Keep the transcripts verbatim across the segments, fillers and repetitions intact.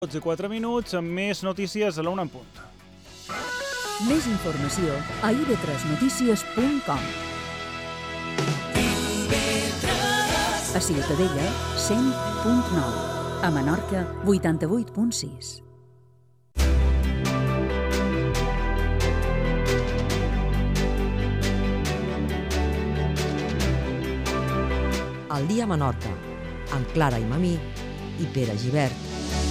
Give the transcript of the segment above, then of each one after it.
dotze i quatre minuts, amb més notícies a la una en punt. Més informació a i be tres notícies punt com. A Ciutadella, cent punt nou. A Menorca, vuitanta-vuit punt sis. Al dia a Menorca, amb Clara i Mamí i Pere Gibert.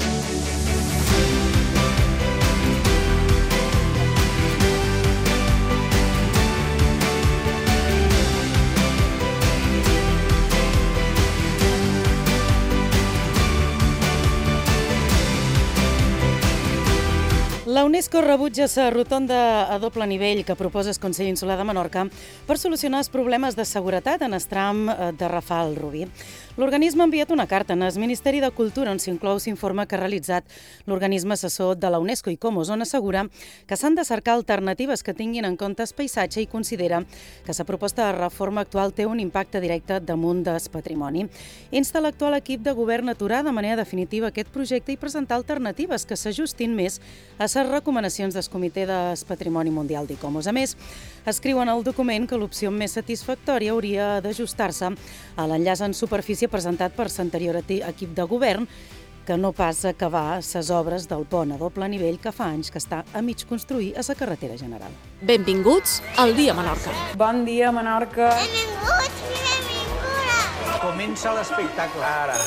La UNESCO rebutja la rotonda a doble nivell que proposa el Consell Insular de Menorca per solucionar els problemes de seguretat en el tram de Rafal Rubí. L'organisme ha enviat una carta al Ministeri de Cultura on s'inclou l'informe que ha realitzat l'organisme assessor de la UNESCO i Comos, on assegura que s'han de cercar alternatives que tinguin en compte el paisatge i considera que la proposta de reforma actual té un impacte directe damunt del patrimoni. Insta l'actual equip de govern a aturar de manera definitiva aquest projecte i presentar alternatives que s'ajustin més a les recomanacions del Comitè del Patrimoni Mundial d'Icomos. A més, escriuen al document que l'opció més satisfactòria hauria d'ajustar-se a l'enllaç en superfície presentat per l'anterior equip de govern, que no pas acabar les obres del pont a doble nivell que fa anys que està a mig construir a la carretera general. Benvinguts al Dia Menorca. Bon dia, Menorca. Benvinguts i benvingudes. Comença l'espectacle ara.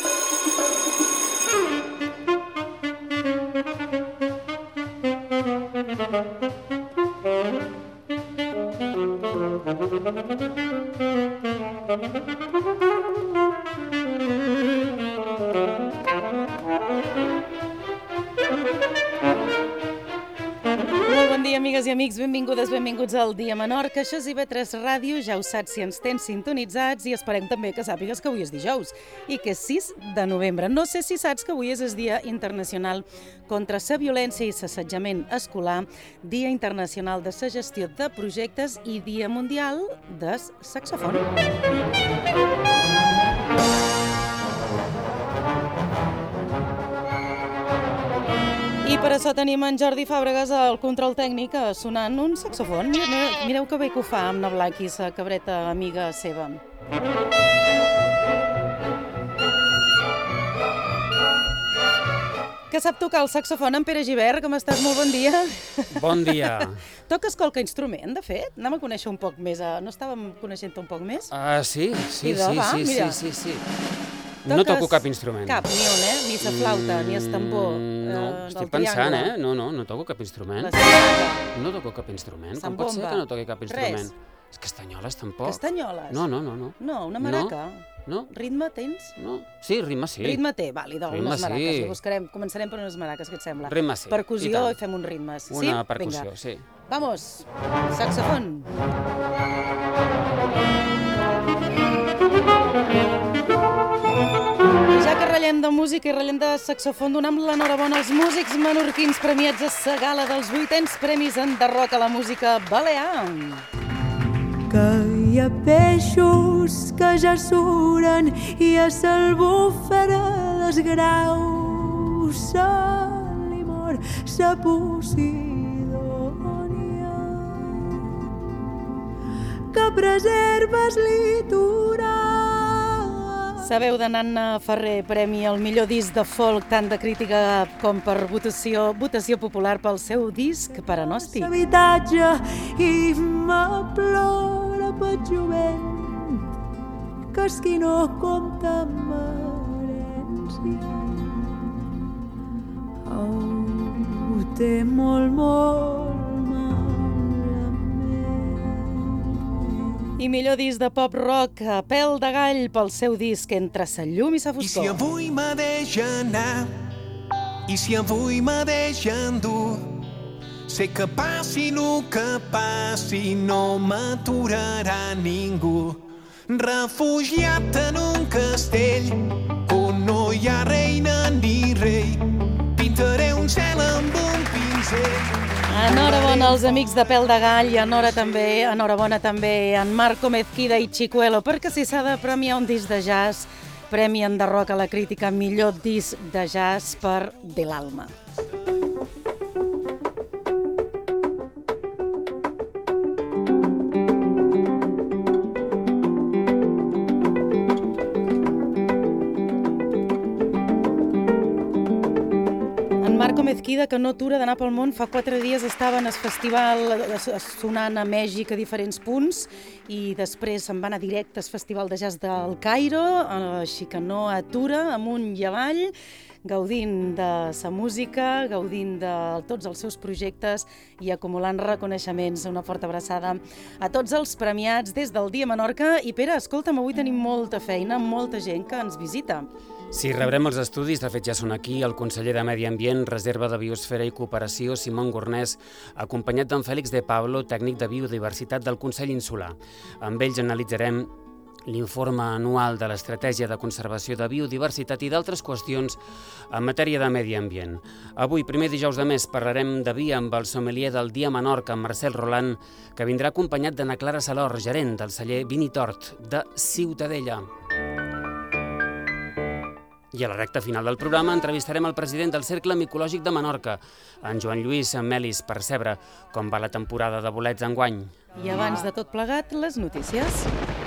Molt bon dia, amigues i amics, benvingudes, benvinguts al Dia Menorca. Això és i be tres Ràdio, ja ho saps si ens tens sintonitzats i esperem també que sàpigues que avui és dijous i que és sis de novembre. No sé si saps que avui és el Dia Internacional contra la Violència i l'Assetjament Escolar, Dia Internacional de la Gestió de Projectes i Dia Mundial del Saxofon. I per això tenim en Jordi Fàbregas al control tècnic sonant un saxofon. Mireu, mireu que bé que ho fa amb na Blaqui, la cabreta amiga seva. Que sap tocar el saxofon en Pere Gibert, com estàs? Molt bon dia. Bon dia. Toques qualque instrument, de fet? Anem a conèixer un poc més. No estàvem coneixent un poc més? Ah, sí, sí, Idò, sí, va, sí, mira. sí, sí, sí. Toques No toco cap instrument. Cap, ni un, eh? Ni la flauta, ni el tambor. Mm, no, eh, estic del pensant, triangle. eh? No, no, no toco cap instrument. La sardaca. No toco cap instrument. Com Zambomba. pot ser que no toqui cap instrument? Res. És castanyoles, tampoc. Castanyoles? No, no, no, no. No, una maraca. No, Ritme tens? no. Sí, ritme sí. Ritme té, vàlid, Ritme unes maraques. sí. Li buscarem, començarem per unes maraques, què et sembla? Ritme sí, Percussió i tant. i fem uns ritmes. Sí? Una percussió, Vinga. sí. Vamos, saxofon. Ja que ratllem de música i ratllem de saxofon, donem l'enhorabona als músics menorquins premiats a la gala dels vuitens Premis Enderroc a la música balear. Que hi ha peixos que ja suren i a l'albufera dels graus se li mor sa Posidònia que preserva el litoral. Sabeu de Nanna Ferrer, premi al millor disc de folk, tant de crítica com per votació, votació popular pel seu disc Paranòstic. Habitatge i me plora pel jovent que és qui no compta amb herència. Oh, té molt, molt I millor disc de pop-rock, a pèl de gall pel seu disc Entre sa llum i sa I si foscor. avui m'ha deixa anar, i si avui m'ha deixa endur, sé que passi el que passi, no m'aturarà ningú. Refugiat en un castell on no hi ha reina ni rei, pintaré un cel amb un pinzell. Enhorabona als amics de Pèl de Gall i enhora també, enhorabona també a en Marco Mezquida i Chicuelo, perquè si s'ha de premiar un disc de jazz Premi Enderroca a la crítica millor disc de jazz per De l'Alma. Marco Mezquida, que no atura d'anar pel món, fa quatre dies estava en el festival sonant a Mèxic a diferents punts i després se'n va anar directe al Festival de Jazz del Cairo, així que no atura, amunt i avall, gaudint de sa música, gaudint de tots els seus projectes i acumulant reconeixements. Una forta abraçada a tots els premiats des del Dia Menorca. I Pere, escolta'm, avui tenim molta feina, molta gent que ens visita. Sí, rebrem els estudis, de fet ja són aquí, el conseller de Medi Ambient, Reserva de Biosfera i Cooperació, Simón Gornès, acompanyat d'en Fèlix de Pablo, tècnic de Biodiversitat del Consell Insular. Amb ells analitzarem l'informe anual de l'Estratègia de Conservació de Biodiversitat i d'altres qüestions en matèria de medi ambient. Avui, primer dijous de mes, parlarem de vi amb el sommelier del Dia Menorca, Marcel Roland, que vindrà acompanyat d'Anna Clara Salor, gerent del celler Vinitort de Ciutadella. I a la recta final del programa entrevistarem el president del Cercle Micològic de Menorca, en Joan Lluís Melis, per saber com va la temporada de bolets enguany. I abans de tot plegat, les notícies.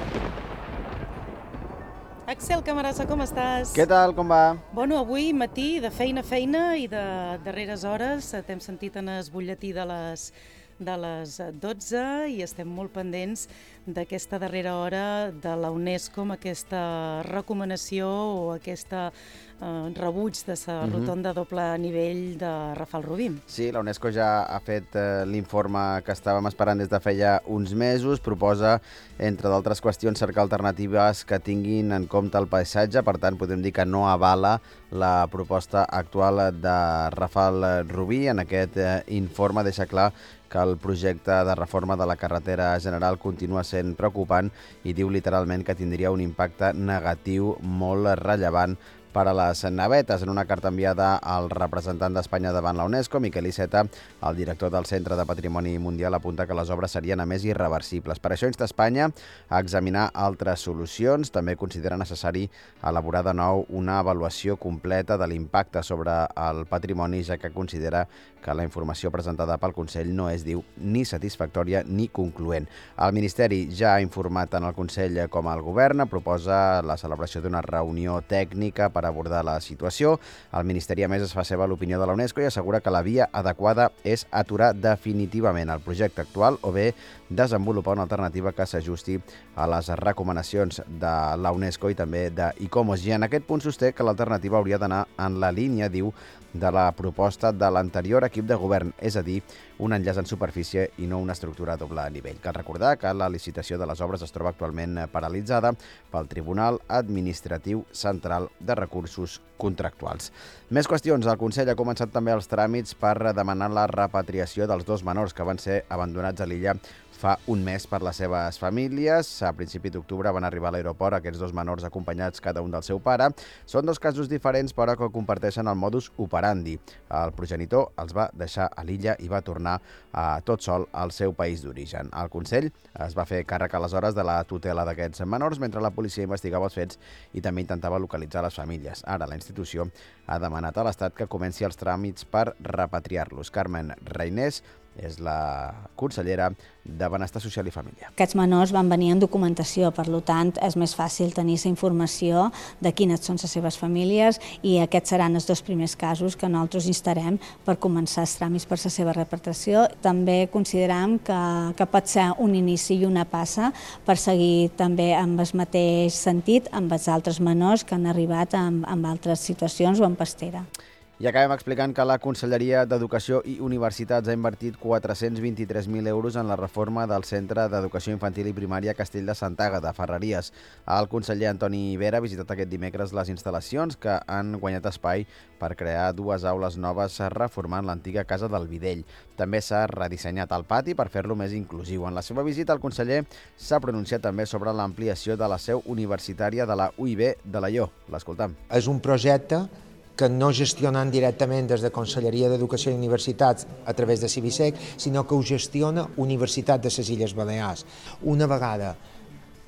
Axel Camarasa, com estàs? Què tal, com va? Bueno, avui matí de feina a feina i de darreres hores t'hem sentit en el butlletí de les de les dotze i estem molt pendents d'aquesta darrera hora de la UNESCO amb aquesta recomanació o aquesta eh, rebuig de la Mhm. rotonda doble nivell de Rafal Rubí. Sí, la UNESCO ja ha fet eh, l'informe que estàvem esperant des de feia uns mesos. Proposa, entre d'altres qüestions, cercar alternatives que tinguin en compte el paisatge. Per tant, podem dir que no avala la proposta actual de Rafal Rubí. En aquest eh, informe deixa clar que el projecte de reforma de la carretera general continua sent preocupant i diu literalment que tindria un impacte negatiu molt rellevant per a les navetes. En una carta enviada al representant d'Espanya davant la UNESCO, Miquel Iceta, el director del Centre de Patrimoni Mundial, apunta que les obres serien a més irreversibles. Per això insta Espanya a examinar altres solucions. També considera necessari elaborar de nou una avaluació completa de l'impacte sobre el patrimoni, ja que considera que la informació presentada pel Consell no és, diu, ni satisfactòria ni concloent. El Ministeri ja ha informat tant el Consell com el Govern, proposa la celebració d'una reunió tècnica per abordar la situació. El Ministeri, a més, es fa seva l'opinió de la UNESCO i assegura que la via adequada és aturar definitivament el projecte actual o bé desenvolupar una alternativa que s'ajusti a les recomanacions de la UNESCO i també d'ICOMOS. I en aquest punt sosté que l'alternativa hauria d'anar en la línia, diu, de la proposta de l'anterior equip de govern, és a dir, un enllaç en superfície i no una estructura a doble nivell. Cal recordar que la licitació de les obres es troba actualment paralitzada pel Tribunal Administratiu Central de Recursos Contractuals. Més qüestions. El Consell ha començat també els tràmits per demanar la repatriació dels dos menors que van ser abandonats a l'illa fa un mes per les seves famílies. A principi d'octubre van arribar a l'aeroport aquests dos menors acompanyats cada un del seu pare. Són dos casos diferents, però que comparteixen el modus operandi. El progenitor els va deixar a l'illa i va tornar a tot sol al seu país d'origen. El Consell es va fer càrrec aleshores de la tutela d'aquests menors mentre la policia investigava els fets i també intentava localitzar les famílies. Ara la institució ha demanat a l'Estat que comenci els tràmits per repatriar-los. Carmen Reinés és la consellera de Benestar Social i Família. Aquests menors van venir en documentació, per tant, és més fàcil tenir la informació de quines són les seves famílies i aquests seran els dos primers casos que nosaltres instarem per començar els tràmits per la seva repatriació. També considerem que, que pot ser un inici i una passa per seguir també amb el mateix sentit amb els altres menors que han arribat en, en altres situacions o en pastera. I acabem explicant que la Conselleria d'Educació i Universitats ha invertit quatre-cents vint-i-tres mil euros en la reforma del Centre d'Educació Infantil i Primària Castell de Sant Àgata, Ferreries. El conseller Antoni Vera ha visitat aquest dimecres les instal·lacions que han guanyat espai per crear dues aules noves reformant l'antiga Casa del Videll. També s'ha redissenyat el pati per fer-lo més inclusiu. En la seva visita, el conseller s'ha pronunciat també sobre l'ampliació de la seu universitària de la U I B de Alaior. L'escoltam. És un projecte que no gestionen directament des de Conselleria d'Educació i Universitats a través de Cibisec, sinó que ho gestiona Universitat de les Illes Balears. Una vegada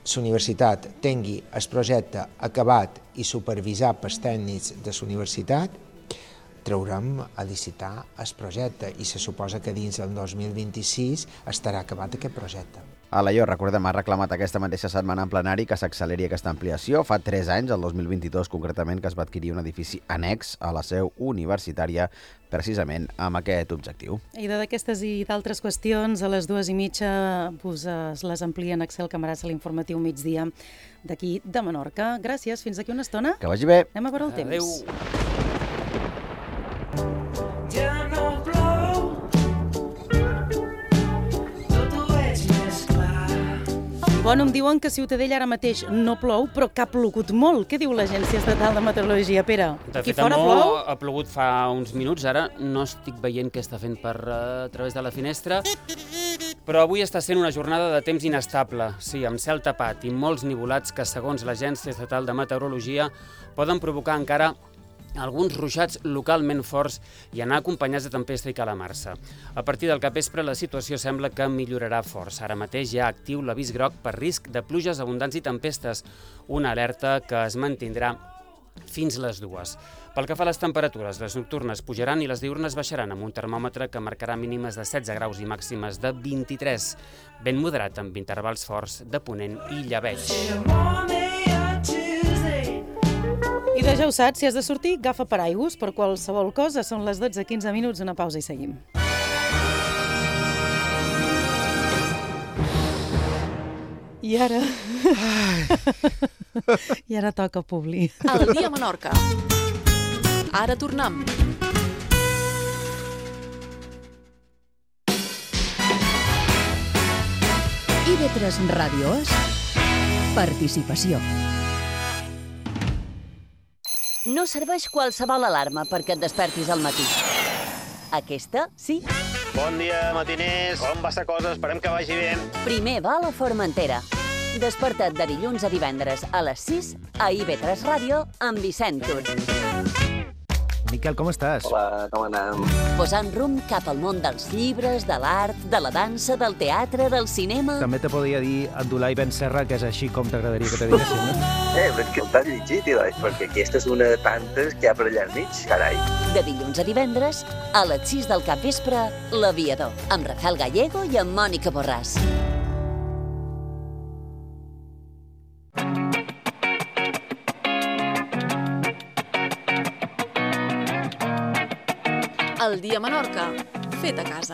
la universitat tingui el projecte acabat i supervisat pels tècnics de la universitat, traurem a licitar el projecte i se suposa que dins del dos mil vint-i-sis estarà acabat aquest projecte. Alaior, recordem, ha reclamat aquesta mateixa setmana en plenari que s'acceleri aquesta ampliació. Fa tres anys, el dos mil vint-i-dos concretament, que es va adquirir un edifici annex a la seu universitària precisament amb aquest objectiu. I d'aquestes i d'altres qüestions, a les dues i mitja us les amplia en Axel Camarasa a l'informatiu migdia d'aquí de Menorca. Gràcies, fins d'aquí una estona. Que vagi bé. Anem a veure el temps. Adéu. Ja no plou, tot ho veig més clar. Bueno, em diuen que a Ciutadella ara mateix no plou, però que ha plogut molt. Què diu l'Agència Estatal de Meteorologia, Pere? De Aquí fet, fora a Mo plou? ha plogut fa uns minuts, ara no estic veient què està fent per uh, a través de la finestra, però avui està sent una jornada de temps inestable, sí, amb cel tapat i molts nivolats que, segons l'Agència Estatal de Meteorologia, poden provocar encara alguns ruixats localment forts i anar acompanyats de tempesta i calamarsa. A partir del capvespre la situació sembla que millorarà força. Ara mateix hi ha actiu l'avís groc per risc de pluges abundants i tempestes, una alerta que es mantindrà fins les dues. Pel que fa a les temperatures, les nocturnes pujaran i les diurnes baixaran amb un termòmetre que marcarà mínimes de setze graus i màximes de vint-i-tres, ben moderat amb intervals forts de ponent i llebeig. I de ja ho saps, si has de sortir, agafa paraigües per qualsevol cosa. Són les dotze i quinze minuts, una pausa i seguim. I ara... I ara toca Publi. El dia a Menorca. Ara tornem. I ve tres Ràdio és participació. No serveix qualsevol alarma perquè et despertis al matí. Aquesta, sí. Bon dia, matiners. Com va la cosa? Esperem que vagi bé. Primer va a la Formentera. Desperta't de dilluns a divendres a les sis a I V tres Ràdio amb Vicent Tur. Miquel, com estàs? Hola, com anem? Posant rumb cap al món dels llibres, de l'art, de la dansa, del teatre, del cinema... També te podria dir Abdulai Ben Serra, que és així com t'agradaria que te diguessin, no? Eh, però és que el t'has llegit, Ilai, perquè aquesta és una de tantes que hi ha per allà al mig, carai. De dilluns a divendres, a les sis del capvespre, L'Aviador, amb Rafael Gallego i amb Mònica Borràs. El dia a Menorca, fet a casa.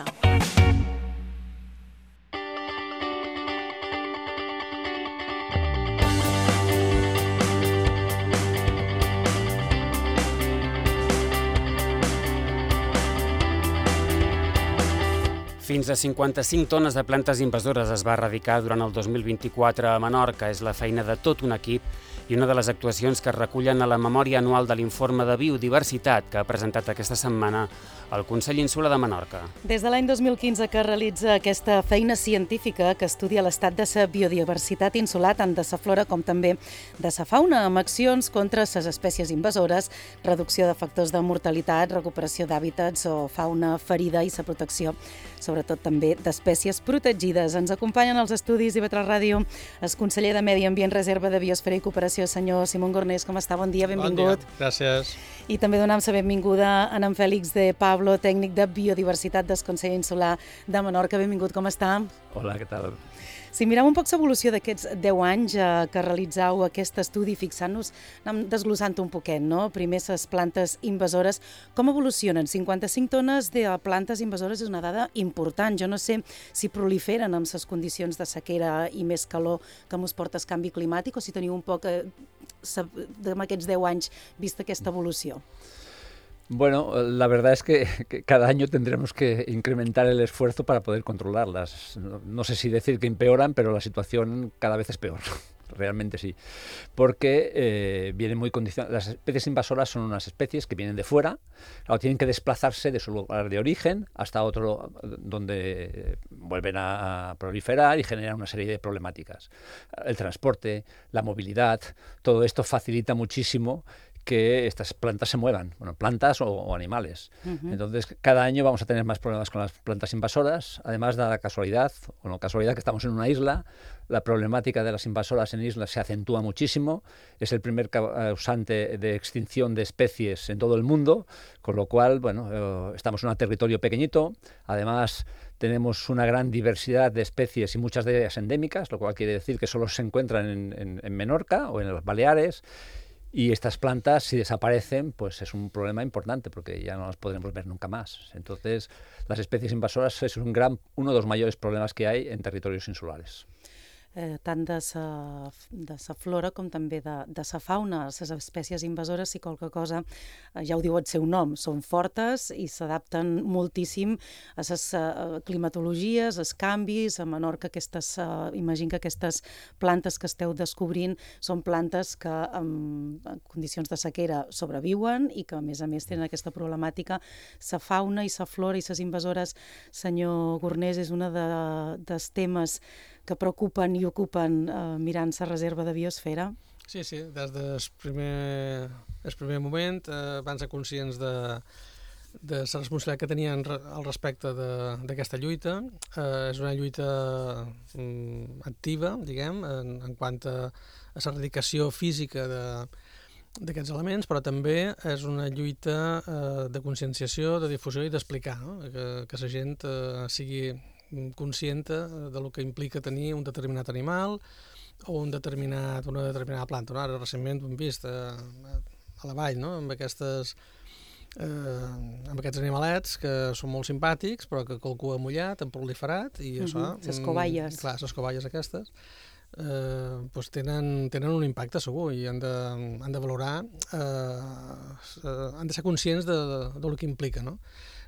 Fins a cinquanta-cinc tones de plantes invasores es va erradicar durant el dos mil vint-i-quatre a Menorca. És la feina de tot un equip i una de les actuacions que es recullen a la memòria anual de l'informe de biodiversitat que ha presentat aquesta setmana el Consell Insular de Menorca. Des de l'any dos mil quinze que realitza aquesta feina científica que estudia l'estat de la biodiversitat insular, tant de la flora com també de la fauna, amb accions contra les espècies invasores, reducció de factors de mortalitat, recuperació d'hàbitats o fauna ferida i la protecció, sobretot també d'espècies protegides. Ens acompanyen als estudis I V tres Ràdio el conseller de Medi Ambient, Reserva de Biosfera i Cooperació, senyor Simón Gornés. Com està? Bon dia, benvingut. Bon dia, gràcies. I també donem la benvinguda a en Fèlix de Pablo, tècnic de biodiversitat del Consell Insular de Menorca. Benvingut, com està? Hola, què tal? Si mirem un poc l'evolució d'aquests deu anys eh, que realitzau aquest estudi, fixant-nos, anem desglossant un poquet, no? Primer les plantes invasores, com evolucionen? cinquanta-cinc tones de plantes invasores és una dada important. Jo no sé si proliferen amb les condicions de sequera i més calor que mos porta el canvi climàtic o si teniu un poc, eh, amb aquests deu anys, vista aquesta evolució. Bueno, la verdad es que, que cada año tendremos que incrementar el esfuerzo para poder controlarlas. No, no sé si decir que empeoran, pero la situación cada vez es peor. Realmente sí, porque eh, vienen muy condicionadas. Las especies invasoras son unas especies que vienen de fuera, claro, tienen que desplazarse de su lugar de origen hasta otro donde vuelven a proliferar y generan una serie de problemáticas. El transporte, la movilidad, todo esto facilita muchísimo que estas plantas se muevan, bueno, plantas o, o animales. Ujú. Entonces, cada año vamos a tener más problemas con las plantas invasoras, además de la casualidad, o no casualidad, que estamos en una isla. La problemática de las invasoras en islas se acentúa muchísimo, es el primer causante de extinción de especies en todo el mundo, con lo cual, bueno, eh, estamos en un territorio pequeñito, además tenemos una gran diversidad de especies y muchas de ellas endémicas, lo cual quiere decir que solo se encuentran en, en, en Menorca o en las Baleares, y estas plantas, si desaparecen, pues es un problema importante porque ya no las podremos ver nunca más. Entonces, las especies invasoras es un gran, uno de los mayores problemas que hay en territorios insulares. Eh, tant de sa, de sa flora com també de, de sa fauna. Les espècies invasores, si qualque cosa, eh, ja ho diu el seu nom, són fortes i s'adapten moltíssim a les uh, climatologies, als canvis. A Menorca, aquestes, uh, imagino que aquestes plantes que esteu descobrint són plantes que en, en condicions de sequera sobreviuen i que, a més a més, tenen aquesta problemàtica. Sa fauna i sa flora i ses invasores, senyor Gornés, és una de, dels temes que preocupen i ocupen eh, mirant la reserva de biosfera? Sí, sí, des del primer, el primer moment eh, van ser conscients de, de la responsabilitat que tenien al respecte d'aquesta lluita. Eh, és una lluita mm, activa, diguem, en, en quant a, a l'erradicació física de d'aquests elements, però també és una lluita eh, de conscienciació, de difusió i d'explicar, no? que, que la gent eh, sigui conscient de lo que implica tenir un determinat animal o un determinat, una determinada planta. No? Ara recentment ho hem vist a, a la vall, no? amb, aquestes, eh, amb aquests animalets que són molt simpàtics però que el cua mullat, han proliferat i uh-huh. això... Les coballes. Clar, les coballes aquestes eh, doncs tenen, tenen un impacte segur i han de, han de valorar, eh, han de ser conscients de, de, de lo que implica, no?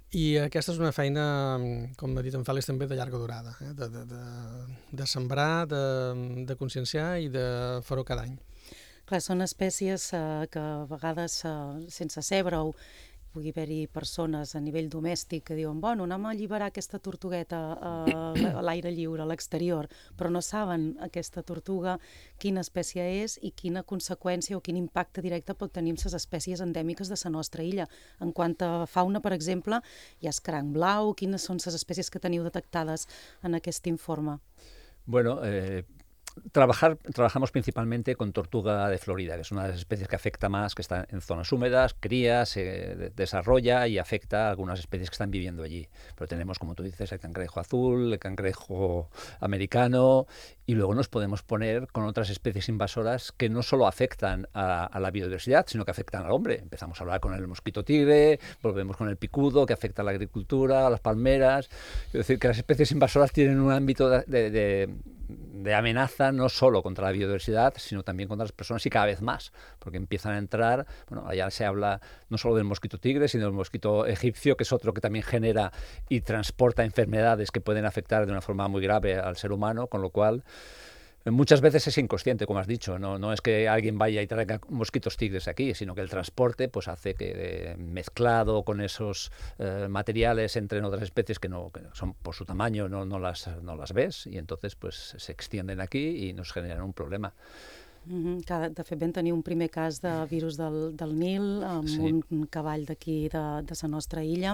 I aquesta és una feina, com ha dit en Fèlix, també de llarga durada, eh? de, de, de, de sembrar, de, de conscienciar i de fer-ho cada any. Clar, són espècies eh, que a vegades, eh, sense saber-ho, pugui haver-hi persones a nivell domèstic que diuen, bueno, anem a alliberar aquesta tortugueta eh, a l'aire lliure, a l'exterior, però no saben aquesta tortuga quina espècie és i quina conseqüència o quin impacte directe pot tenir amb les espècies endèmiques de la nostra illa. En quant a fauna, per exemple, hi ha escranc blau, quines són les espècies que teniu detectades en aquest informe? Bueno, eh... Trabajar, trabajamos principalmente con tortuga de Florida, que es una de las especies que afecta más, que está en zonas húmedas, cría, se desarrolla y afecta a algunas especies que están viviendo allí. Pero tenemos, como tú dices, el cangrejo azul, el cangrejo americano, y luego nos podemos poner con otras especies invasoras que no solo afectan a, a la biodiversidad, sino que afectan al hombre. Empezamos a hablar con el mosquito tigre, volvemos con el picudo, que afecta a la agricultura, a las palmeras. Es decir, que las especies invasoras tienen un ámbito de, de, de de amenaza no solo contra la biodiversidad, sino también contra las personas y cada vez más, porque empiezan a entrar, bueno, allá se habla no solo del mosquito tigre, sino del mosquito egipcio, que es otro que también genera y transporta enfermedades que pueden afectar de una forma muy grave al ser humano, con lo cual muchas veces es inconsciente, como has dicho, no, no es que alguien vaya y traiga mosquitos tigres aquí, sino que el transporte pues hace que eh, mezclado con esos eh, materiales entren otras especies que no que son por su tamaño no, no, las, no las ves y entonces pues se extienden aquí y nos generan un problema. Mm-hmm. Que, de fet, vam tenir un primer cas de virus del, del Nil amb sí. un cavall d'aquí de, de la nostra illa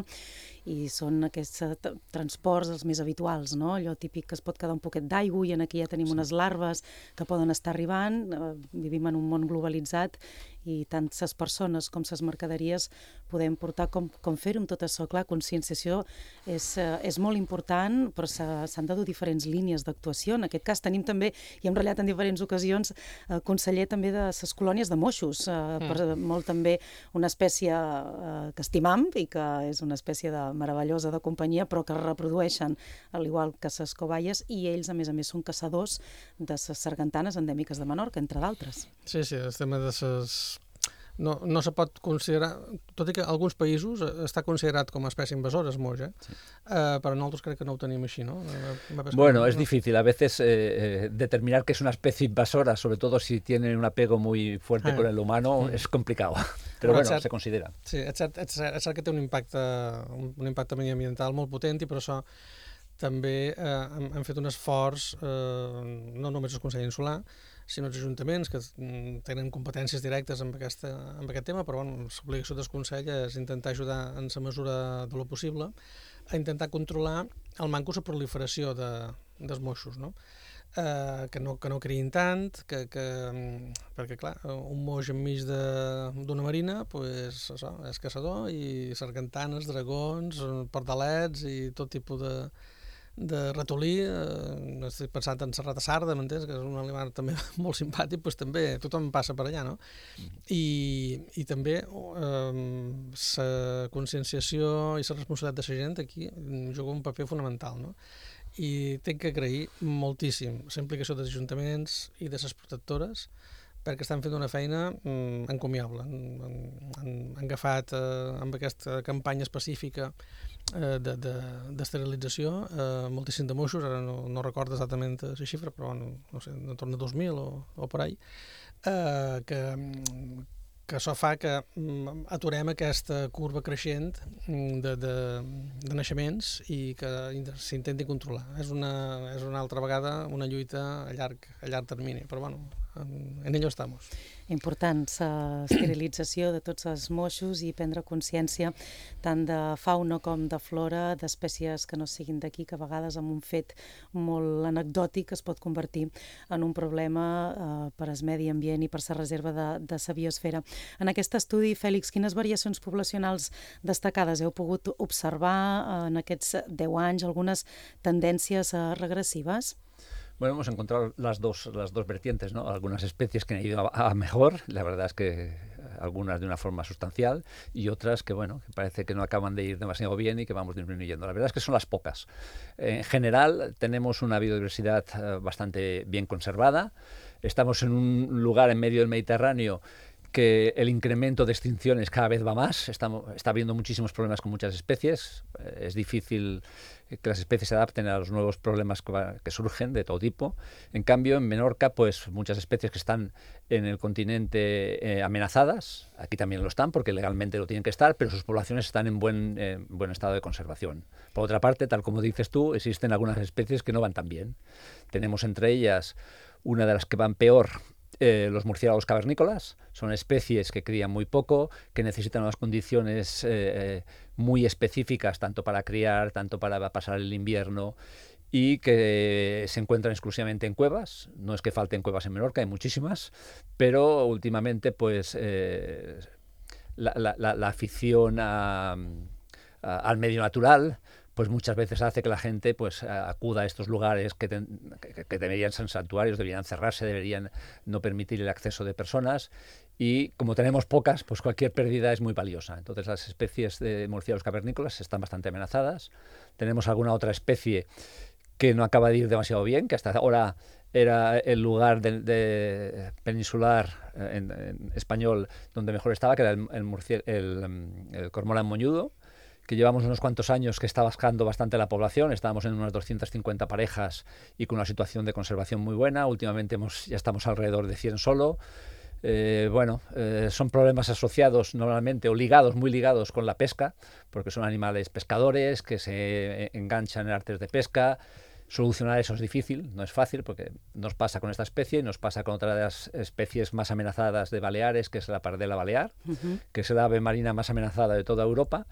i són aquests transports els més habituals, no? Allò típic que es pot quedar un poquet d'aigua i aquí ja tenim sí. unes larves que poden estar arribant, eh, vivim en un món globalitzat i tant les persones com les mercaderies podem portar com, com fer-ho amb tot això. Clar, conscienciació és, eh, és molt important, però s'han de dur diferents línies d'actuació. En aquest cas tenim també, i hem ratllat en diferents ocasions, eh, conseller també de les colònies de moixos, eh, mm. per molt també una espècie eh, que estimam i que és una espècie de meravellosa de companyia, però que es reprodueixen al igual que les coballes i ells, a més a més, són caçadors de les sargantanes endèmiques de Menorca, entre d'altres. Sí, sí, el tema de les... No, no se pot considerar, tot i que alguns països està considerat com a espècie invasora, es moix, eh? Sí. Uh, però nosaltres crec que no ho tenim així, ¿no? Bueno, no, es difícil a veces eh, eh, determinar que es una especie invasora, sobre todo si tiene un apego muy fuerte ah. con el humano, es complicado. Però bueno, cert, se considera. Sí, és cert, és, cert, és cert que té un impacte, un, un impacte mediambiental molt potent i per això també eh, hem, hem fet un esforç, eh, no només el Consell Insular, sinó els ajuntaments que tenen competències directes amb, aquesta, amb aquest tema, però bueno, l'obligació del Consell és intentar ajudar en la mesura de lo possible a intentar controlar el manco la proliferació de, dels moixos, no? Uh, que, no, que no criïn tant, que, que, perquè clar, un moix enmig d'una marina pues, això, és caçador i sargantanes, dragons, pardalets i tot tipus de, de ratolí. Uh, estic pensant en la rata-sarda, m'entens? Que és un animal també molt simpàtic, pues, també tothom passa per allà, no? I, i també la uh, conscienciació i la responsabilitat de la gent aquí juga un paper fonamental, no? I tinc que agrair moltíssim la implicació dels ajuntaments i de les protectores perquè estan fent una feina mm, encomiable. Han, han, han agafat eh, amb aquesta campanya específica eh, d'esterilització de, de, eh, moltíssim de moixos, ara no, no recordo exactament la xifra, però bueno, no sé, en torn a dos mil o, o per ahí, eh, que, que això fa que mm, aturem aquesta curva creixent de, de, de naixements i que s'intenti controlar. És una, és una altra vegada una lluita a llarg, a llarg termini, però bueno, en, en ello estamos. Important l'esterilització de tots els moixos i prendre consciència tant de fauna com de flora, d'espècies que no siguin d'aquí, que a vegades amb un fet molt anecdòtic es pot convertir en un problema eh, per al medi ambient i per la reserva de, de la biosfera. En aquest estudi, Fèlix, quines variacions poblacionals destacades heu pogut observar en aquests deu anys, algunes tendències eh, regressives? Bueno, hemos encontrado las dos, las dos vertientes, ¿no? Algunas especies que han ido a, a mejor, la verdad es que algunas de una forma sustancial, y otras que, bueno, que parece que no acaban de ir demasiado bien y que vamos disminuyendo. La verdad es que son las pocas. En general, tenemos una biodiversidad uh, bastante bien conservada. Estamos en un lugar en medio del Mediterráneo que el incremento de extinciones cada vez va más, estamos, está habiendo muchísimos problemas con muchas especies, es difícil que las especies se adapten a los nuevos problemas que, va, que surgen de todo tipo. En cambio, en Menorca, pues muchas especies que están en el continente eh, amenazadas, aquí también lo están porque legalmente lo tienen que estar, pero sus poblaciones están en buen, eh, buen estado de conservación. Por otra parte, tal como dices tú, existen algunas especies que no van tan bien. Tenemos entre ellas una de las que van peor, Eh, los murciélagos cavernícolas. Son especies que crían muy poco, que necesitan unas condiciones eh, muy específicas, tanto para criar, tanto para pasar el invierno, y que se encuentran exclusivamente en cuevas. No es que falten cuevas en Menorca, hay muchísimas, pero últimamente pues eh, la, la, la afición a, a, al medio natural pues muchas veces hace que la gente pues acuda a estos lugares que, ten, que, que deberían ser santuarios, deberían cerrarse, deberían no permitir el acceso de personas, y como tenemos pocas, pues cualquier pérdida es muy valiosa. Entonces las especies de murciélagos cavernícolas están bastante amenazadas. Tenemos alguna otra especie que no acaba de ir demasiado bien, que hasta ahora era el lugar de, de peninsular en, en español donde mejor estaba, que era el, el, murciel, el, el cormorán moñudo, que llevamos unos cuantos años que está bajando bastante la población. Estábamos en unas doscientas cincuenta parejas y con una situación de conservación muy buena. Últimamente hemos, ya estamos alrededor de cien solo. Eh, bueno, eh, son problemas asociados normalmente o ligados, muy ligados con la pesca, porque son animales pescadores que se enganchan en artes de pesca. Solucionar eso es difícil, no es fácil, porque nos pasa con esta especie y nos pasa con otra de las especies más amenazadas de Baleares, que es la pardela balear, uh-huh. que es la ave marina más amenazada de toda Europa,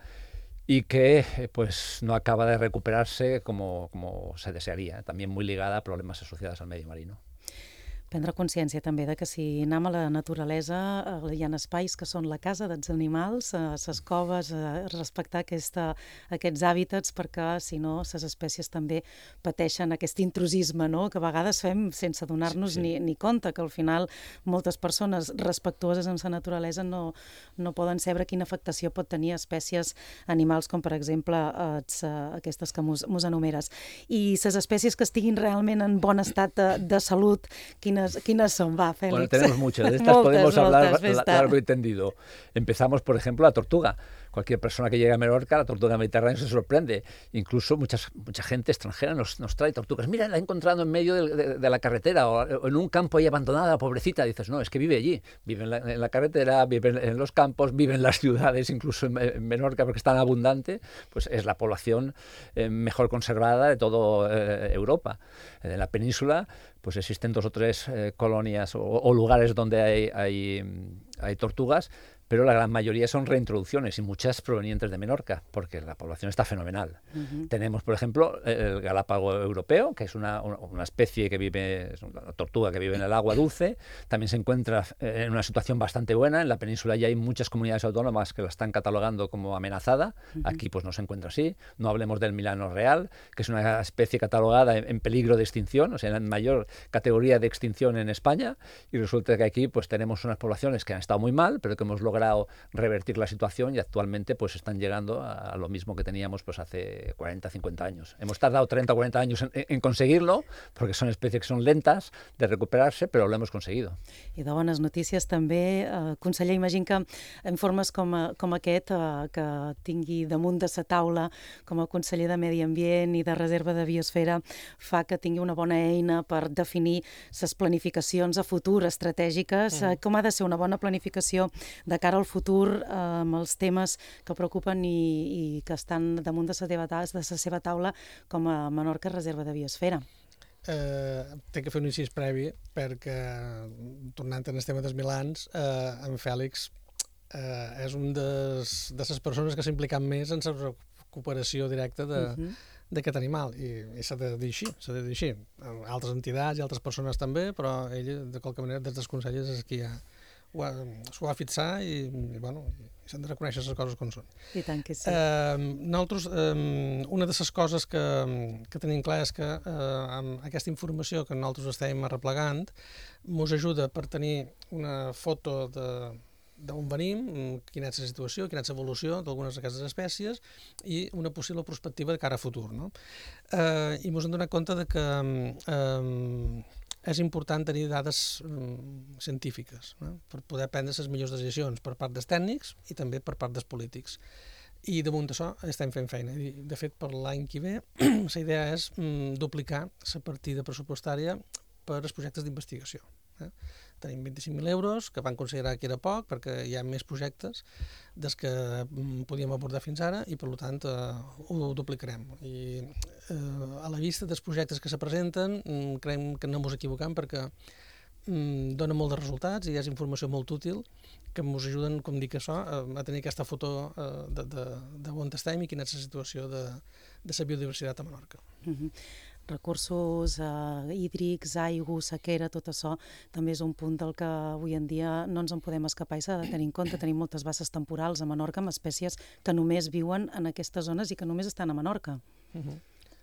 y que pues no acaba de recuperarse como, como se desearía, también muy ligada a problemas asociados al medio marino. Prendre consciència també de que si anem a la naturalesa eh, hi ha espais que són la casa dels animals, eh, les coves, eh, respectar aquesta, aquests hàbitats, perquè si no les espècies també pateixen aquest intrusisme, no? Que a vegades fem sense donar-nos sí, sí. ni, ni compte, que al final moltes persones respectuoses amb la naturalesa no, no poden saber quina afectació pot tenir espècies animals com per exemple eh, aquestes que mos, mos enumeres. I les espècies que estiguin realment en bon estat de, de salut, quines ¿Quiénes son? Va, Félix. Bueno, tenemos muchas. De estas moltes, podemos hablar moltes, largo y tendido. Empezamos, por ejemplo, la tortuga. cualquier persona que llegue a Menorca, la tortuga mediterránea se sorprende. Incluso muchas, mucha gente extranjera nos, nos trae tortugas. Mira, la he encontrado en medio de, de, de la carretera o, o en un campo ahí abandonada, pobrecita. Dices, no, es que vive allí. Vive en la, en la carretera, vive en, en los campos, vive en las ciudades, incluso en, en Menorca, porque es tan abundante. Pues es la población eh, mejor conservada de toda eh, Europa. En la península pues existen dos o tres eh, colonias o, o lugares donde hay, hay, hay tortugas, pero la gran mayoría son reintroducciones y muchas provenientes de Menorca, porque la población está fenomenal. Uh-huh. Tenemos, por ejemplo, el galápago europeo, que es una, una especie que vive, es una tortuga que vive en el agua dulce. También se encuentra en una situación bastante buena. En la península ya hay muchas comunidades autónomas que la están catalogando como amenazada. Uh-huh. Aquí pues no se encuentra así. No hablemos del milano real, que es una especie catalogada en, en peligro de extinción, o sea, en la mayor categoría de extinción en España, y resulta que aquí pues tenemos unas poblaciones que han estado muy mal, pero que hemos logrado revertir la situación y actualmente pues están llegando a, a lo mismo que teníamos pues hace cuarenta, cincuenta años. Hemos tardado treinta o cuarenta años en, en conseguirlo, porque son especies que son lentas de recuperarse, però lo hemos conseguido. I de bones notícies també. Eh, conseller, imagino que informes com, a, com aquest, eh, que tingui damunt de sa taula com a conseller de Medi Ambient i de Reserva de Biosfera, fa que tingui una bona eina per definir ses planificacions a futur estratègiques. Mm. Eh, com ha de ser una bona planificació de cara al futur eh, amb els temes que preocupen i, i que estan damunt de la seva, de la seva taula com a Menorca Reserva de Biosfera? Eh, té que fer un incís previ perquè, tornant en el tema dels milans, eh, en Fèlix eh, és un des, de les persones que s'ha implicat més en la recuperació directa de, uh-huh. d'aquest animal, i, i s'ha de dir així, s'ha de dir així. Altres entitats i altres persones també, però ell, de qualque manera, des dels consells és qui ha s'ho va fixar i, i, bueno, i s'han de reconèixer les coses com són. I tant que sí. Eh, nosaltres, eh, una de les coses que, que tenim clar és que eh, amb aquesta informació que nosaltres estem arreplegant ens ajuda per tenir una foto de d'on venim, quina és la situació, quina és l'evolució d'algunes d'aquestes espècies i una possible perspectiva de cara a futur. No? Eh, I ens hem donat compte de que eh, és important tenir dades um, científiques, no? Per poder prendre les millors decisions per part dels tècnics i també per part dels polítics. I damunt d'això estem fent feina. I, de fet, per l'any que ve, la idea és um, duplicar la partida pressupostària per als projectes d'investigació. Eh? Tenim vint-i-cinc mil euros, que van considerar que era poc, perquè hi ha més projectes dels que podíem abordar fins ara i, per tant, eh, ho duplicarem. I eh, a la vista dels projectes que se presenten, creiem que no ens equivoquem perquè mm, dona molt de resultats i és informació molt útil que ens ajuden, com dic això, a tenir aquesta foto eh, de, de, de on estem i quina és la situació de, de la biodiversitat a Menorca. Mm-hmm. Recursos eh, hídrics, aigua, sequera, tot això també és un punt del que avui en dia no ens en podem escapar i s'ha de tenir en compte. Tenim moltes basses temporals a Menorca amb espècies que només viuen en aquestes zones i que només estan a Menorca. Uh-huh.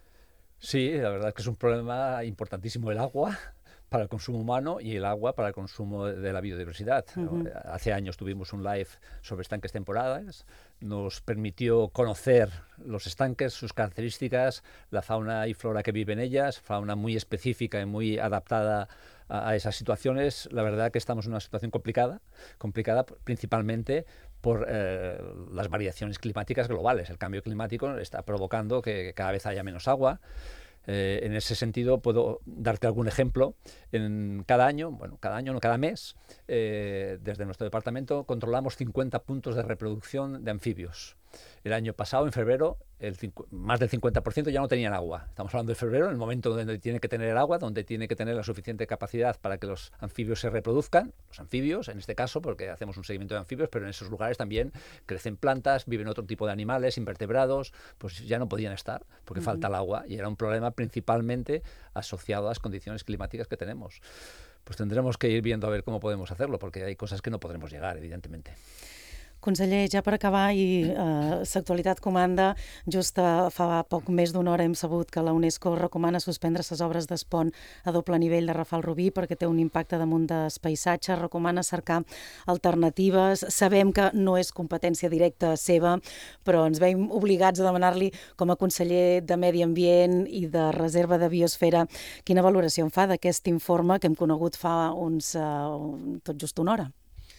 Sí, la verdad es que es un problema importantísimo el agua para el consumo humano y el agua para el consumo de la biodiversidad. Uh-huh. Hace años tuvimos un live sobre estanques temporales, nos permitió conocer los estanques, sus características, la fauna y flora que vive en ellas, fauna muy específica y muy adaptada a, a esas situaciones. La verdad que estamos en una situación complicada, complicada principalmente por eh, las variaciones climáticas globales. El cambio climático está provocando que cada vez haya menos agua. Eh, en ese sentido puedo darte algún ejemplo. En cada año, bueno, cada año, no cada mes, eh, desde nuestro departamento controlamos cincuenta puntos de reproducción de anfibios. El año pasado, en febrero, el más del cincuenta por ciento ya no tenían agua. Estamos hablando de febrero, en el momento donde tiene que tener agua, donde tiene que tener la suficiente capacidad para que los anfibios se reproduzcan, los anfibios, en este caso, porque hacemos un seguimiento de anfibios, pero en esos lugares también crecen plantas, viven otro tipo de animales, invertebrados, pues ya no podían estar, porque uh-huh. falta el agua, y era un problema principalmente asociado a las condiciones climáticas que tenemos. Pues tendremos que ir viendo a ver cómo podemos hacerlo, porque hay cosas que no podremos llegar, evidentemente. Conseller, ja per acabar, i eh, l'actualitat comanda, just eh, fa poc més d'una hora hem sabut que la UNESCO recomana suspendre les obres d'espont a doble nivell de Rafal Rubí perquè té un impacte damunt del paisatge, recomana cercar alternatives. Sabem que no és competència directa seva, però ens veiem obligats a demanar-li, com a conseller de Medi Ambient i de Reserva de Biosfera, quina valoració en fa d'aquest informe que hem conegut fa uns, eh, tot just una hora.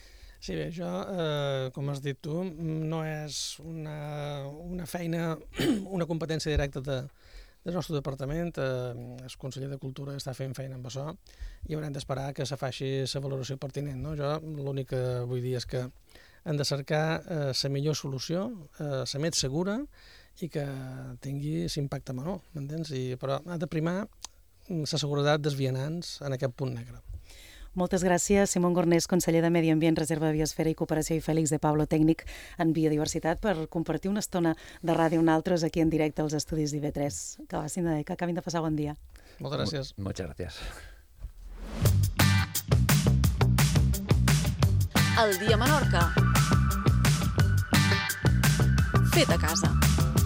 Sí, bé, jo, eh, com has dit tu, no és una, una feina, una competència directa de, del nostre departament. Eh, el conseller de Cultura està fent feina amb això i haurem d'esperar que se faci la valoració pertinent. No? Jo l'únic que vull dir és que hem de cercar la eh, millor solució, la eh, més segura i que tingui l'impacte menor, m'entens? I, però ha de primar la seguretat dels vianants en aquest punt negre. Moltes gràcies, Simón Gornés, conseller de Medi Ambient, Reserva de Biosfera i Cooperació, i Fèlix de Pablo, tècnic en biodiversitat, per compartir una estona de ràdio amb nosaltres aquí en directe als estudis d'I V tres. Que, de, que acabin de passar bon dia. Moltes gràcies. Moltes gràcies. El dia a Menorca. Fet a casa.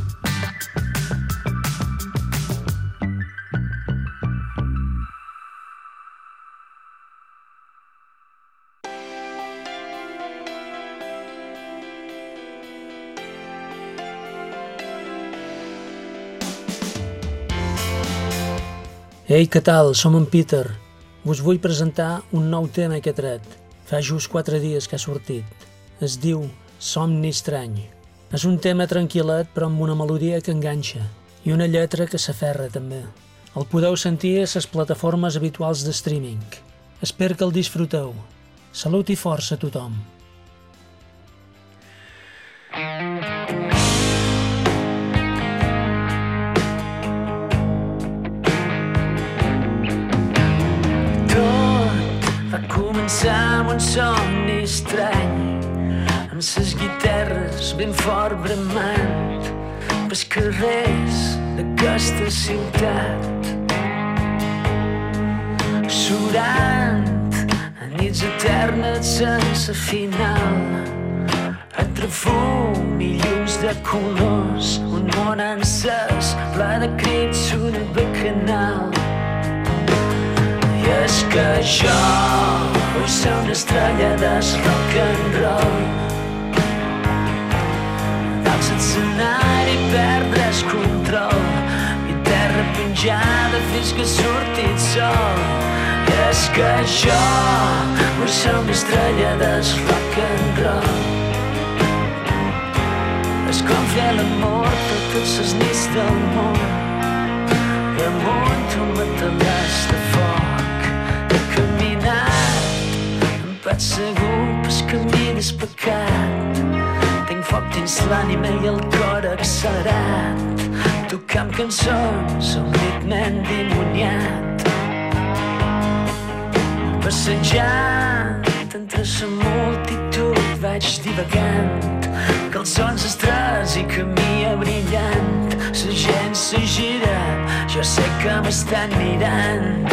Ei, què tal? Som en Peter. Us vull presentar un nou tema que he tret. Fa just quatre dies que ha sortit. Es diu Somni estrany. És un tema tranquil·let però amb una melodia que enganxa i una lletra que s'aferra també. El podeu sentir a les plataformes habituals de streaming. Espero que el disfruteu. Salut i força a tothom. Va començar amb un somni estrany, amb ses guitarres ben fort bramant pels carrers d'aquesta ciutat, surant a nits eternes sense final, entre fum i llums de colors, un món encès ple de crits una bacanal. I és que jo vull ser una estrella del rock and roll, dalt l'escenari perdre el control i terra penjada fins que surti el sol. I és que jo vull ser una estrella del rock and roll. És com fer l'amor totes les nits del món, damunt un matalàs de foc. Vaig segur pel camí despecat, tinc foc dins l'ànima i el cor accelerat, tocant cançons a un ritme endimoniat, passejant entre la multitud vaig divagant, calçons estrets i camí brillant, la gent se gira, jo sé que m'estan mirant.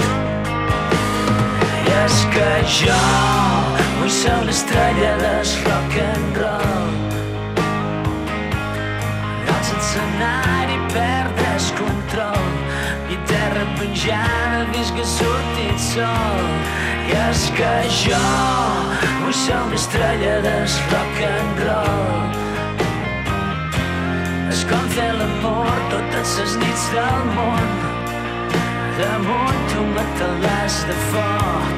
I és que jo vull ser una estrella del rock and roll, dalt l'escenari perdre el control i terra penjada fins que surti el sol. I és que jo vull ser una estrella del rock and roll. És com fer l'amor totes les nits del món, damunt un matalàs de foc.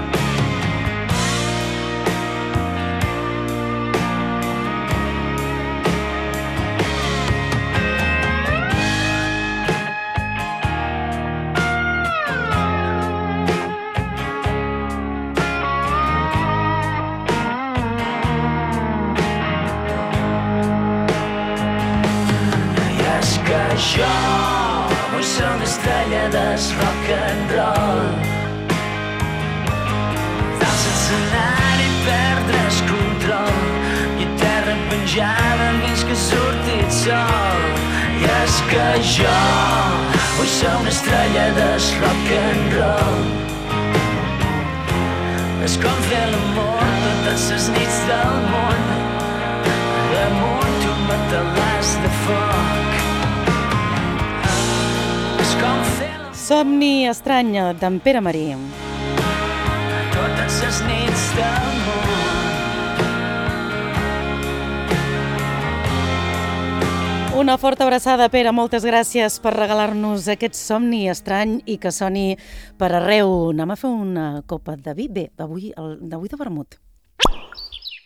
Jo vull ser una estrella del rock and roll, dalt l'escenari perdre el control i terra penjada fins que surti el sol. I és que jo vull ser una estrella del rock and roll. És com fer l'amor totes les nits del món, damunt un matalàs de foc. Somni estrany d'en Pere Marí. Totes les nits del món. Una forta abraçada, Pere. Moltes gràcies per regalar-nos aquest somni estrany i que soni per arreu. Anem a fer una copa de vi. Bé, avui, el, avui de vermut.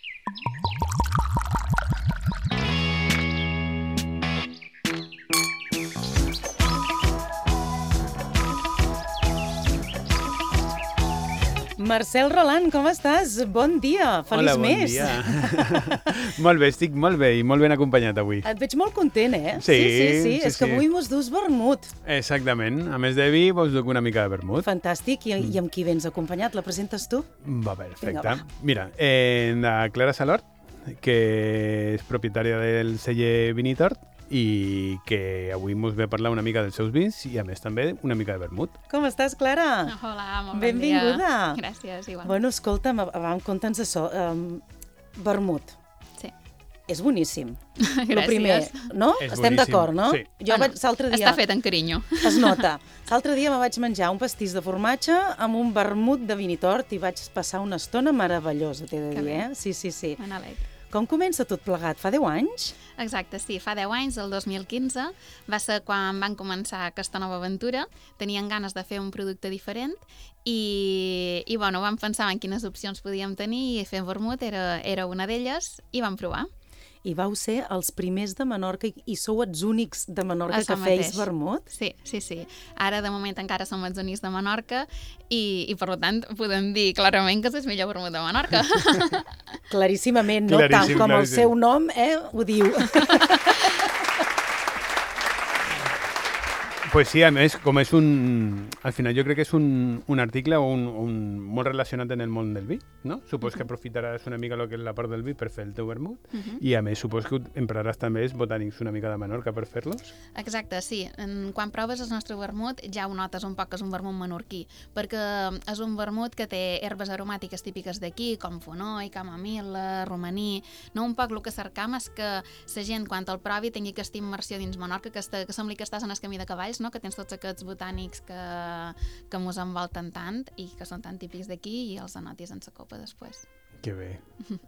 Marcel Roland, com estàs? Bon dia, feliç Hola, bon mes. dia. Molt bé, estic molt bé i molt ben acompanyat avui. Et veig molt content, eh? Sí, sí, sí, sí. sí, És que sí. avui mos dus vermut. Exactament. A més de vi, vos duc una mica de vermut. Fantàstic. I, mm. I amb qui vens acompanyat? La presentes tu? Va, perfecte. Vinga, va. Mira, eh, la Clara Salort, que és propietària del celler Vinitort i que avui mos ve a parlar una mica dels seus vins i, a més, també una mica de vermut. Com estàs, Clara? Hola, molt Benvinguda. bon dia. Gràcies, igual. Bueno, escolta'm, vam conta'ns això. Um, vermut. Sí. És boníssim. Gràcies. Lo primer, no? És Estem boníssim, d'acord, no? sí. Jo Ah, no. vaig, l'altre dia... Està fet en carinyo. Es nota. L'altre dia me vaig menjar un pastís de formatge amb un vermut de Vinitort i vaig passar una estona meravellosa, t'he de Que dir, bé. eh? Sí, sí, sí. Me n'alegro. Com comença tot plegat? Fa deu anys? Exacte, sí, fa deu anys, el dos mil quinze, va ser quan van començar aquesta nova aventura, tenien ganes de fer un producte diferent i, i bueno, vam pensar en quines opcions podíem tenir i fer vermut era, era una d'elles i vam provar. I vau ser els primers de Menorca i, i sou els únics de Menorca Això que feis mateix. vermut? Sí, sí, sí. Ara, de moment, encara som els únics de Menorca i, i per tant, podem dir clarament que és el millor vermut de Menorca. Claríssimament, no? Claríssim, Tant com el claríssim. seu nom, eh? Ho diu. Pues sí, a més, com és un... Al final jo crec que és un, un article o un, un, molt relacionat en el món del vi, no? Supos que aprofitaràs una mica el que és la part del vi per fer el teu vermut Mhm. i a més supos que empraràs també els botànics una mica de Menorca per fer-los. Exacte, sí. En, quan proves el nostre vermut ja ho notes un poc que és un vermut menorquí, perquè és un vermut que té herbes aromàtiques típiques d'aquí, com fonoll, camamil·la, romaní. No, un poc el que cercam és que la gent, quan el provi, tingui aquesta immersió dins Menorca, que, este, que sembli que estàs en el camí de cavalls, no? Que tens tots aquests botànics que, que mos envolten tant i que són tan típics d'aquí i els anotis en sa copa després. Que bé.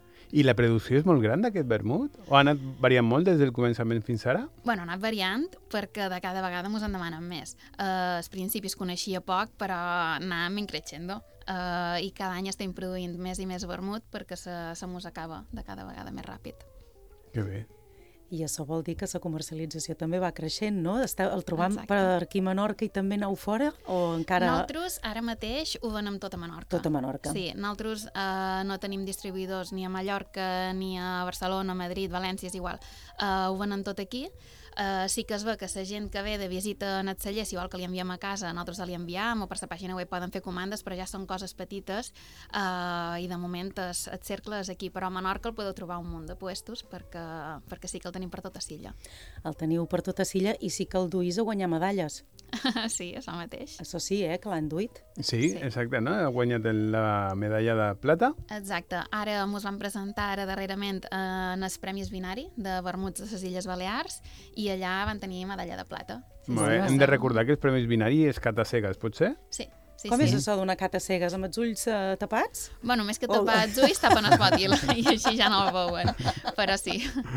I la producció és molt gran d'aquest vermut? O ha anat variant molt des del començament fins ara? Bueno, ha anat variant perquè de cada vegada mos en demanen més. Uh, als principis coneixia poc, però anàvem increixendo. Uh, I cada any estem produint més i més vermut perquè se, se mos acaba de cada vegada més ràpid. Que bé. I això vol dir que la comercialització també va creixent, no? Està, el trobam Exacte. per aquí a Menorca i també aneu fora? O encara... Nosaltres ara mateix ho venem tot a Menorca. Tot a Menorca. Sí, nosaltres uh, no tenim distribuïdors ni a Mallorca, ni a Barcelona, Madrid, València, és igual. Uh, ho venem tot aquí. Uh, sí que es ve que la gent que ve de visita en el celler, si vol que li enviem a casa, nosaltres li enviam, o per la pàgina web poden fer comandes, però ja són coses petites uh, i de moment el cercle és aquí, però a Menorca el podeu trobar un munt de puestos perquè, perquè sí que el tenim per tota Silla. El teniu per tota Silla i sí que el duís a guanyar medalles. Sí, això mateix. Això sí, eh, que l'han duit. Sí, sí, exacte, no? Ha guanyat el- la medalla de plata. Exacte. Ara ens vam presentar ara darrerament eh, en els Premis Binari de vermuts de les Illes Balears i allà van tenir medalla de plata. Sí, Molt sí, bé. va Hem ser- de recordar que els Premis Binari és cata cegues, pot ser? Sí. Sí, Com sí. és això d'una cata cegues, amb els ulls uh, tapats? Bueno, més que O- tapar els ulls, tapen el bòtil i així ja no el veuen, però sí.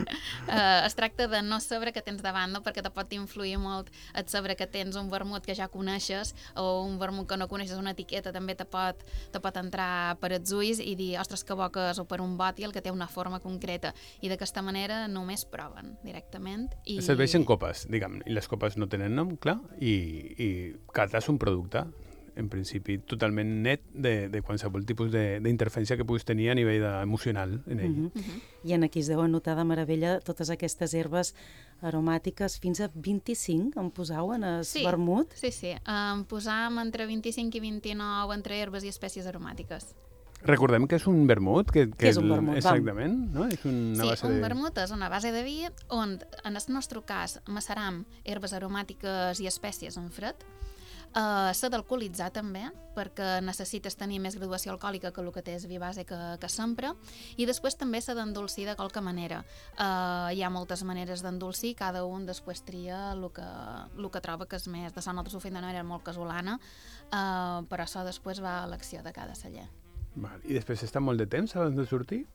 Uh, es tracta de no saber què tens davant, no? Perquè te pot influir molt el saber que tens un vermut que ja coneixes o un vermut que no coneixes, una etiqueta també te pot, te pot entrar per els ulls i dir, ostres, que bo que és, o per un bòtil que té una forma concreta. I d'aquesta manera només proven directament. I... Serveixen copes, diguem, i les copes no tenen nom, clar, i, i cates un producte, en principi, totalment net de, de qualsevol tipus de- d'interferència que puguis tenir a nivell de, emocional en ell. Uh -huh. I en aquí es deuen notar de meravella totes aquestes herbes aromàtiques. Fins a vint-i-cinc en posau en el Sí, vermut. sí, sí. Um, posam entre vint-i-cinc i vint-i-nou entre herbes i espècies aromàtiques. Recordem que és un vermut. Que, que Què és un el- vermut? Exactament, no? És una Sí, base un de... vermut és una base de vi on, en el nostre cas, maceram herbes aromàtiques i espècies en fred. Uh, S'ha d'alcoholitzar també, perquè necessites tenir més graduació alcohòlica que el que té és vi base que, que sempre, i després també s'ha d'endolcir de qualque manera. Uh, hi ha moltes maneres d'endolcir, cada un després tria el que, el que troba que és més. De son nosaltres ho fem d'una manera molt casolana, uh, però això després va a l'acció de cada celler. Val. I després està molt de temps abans de sortir?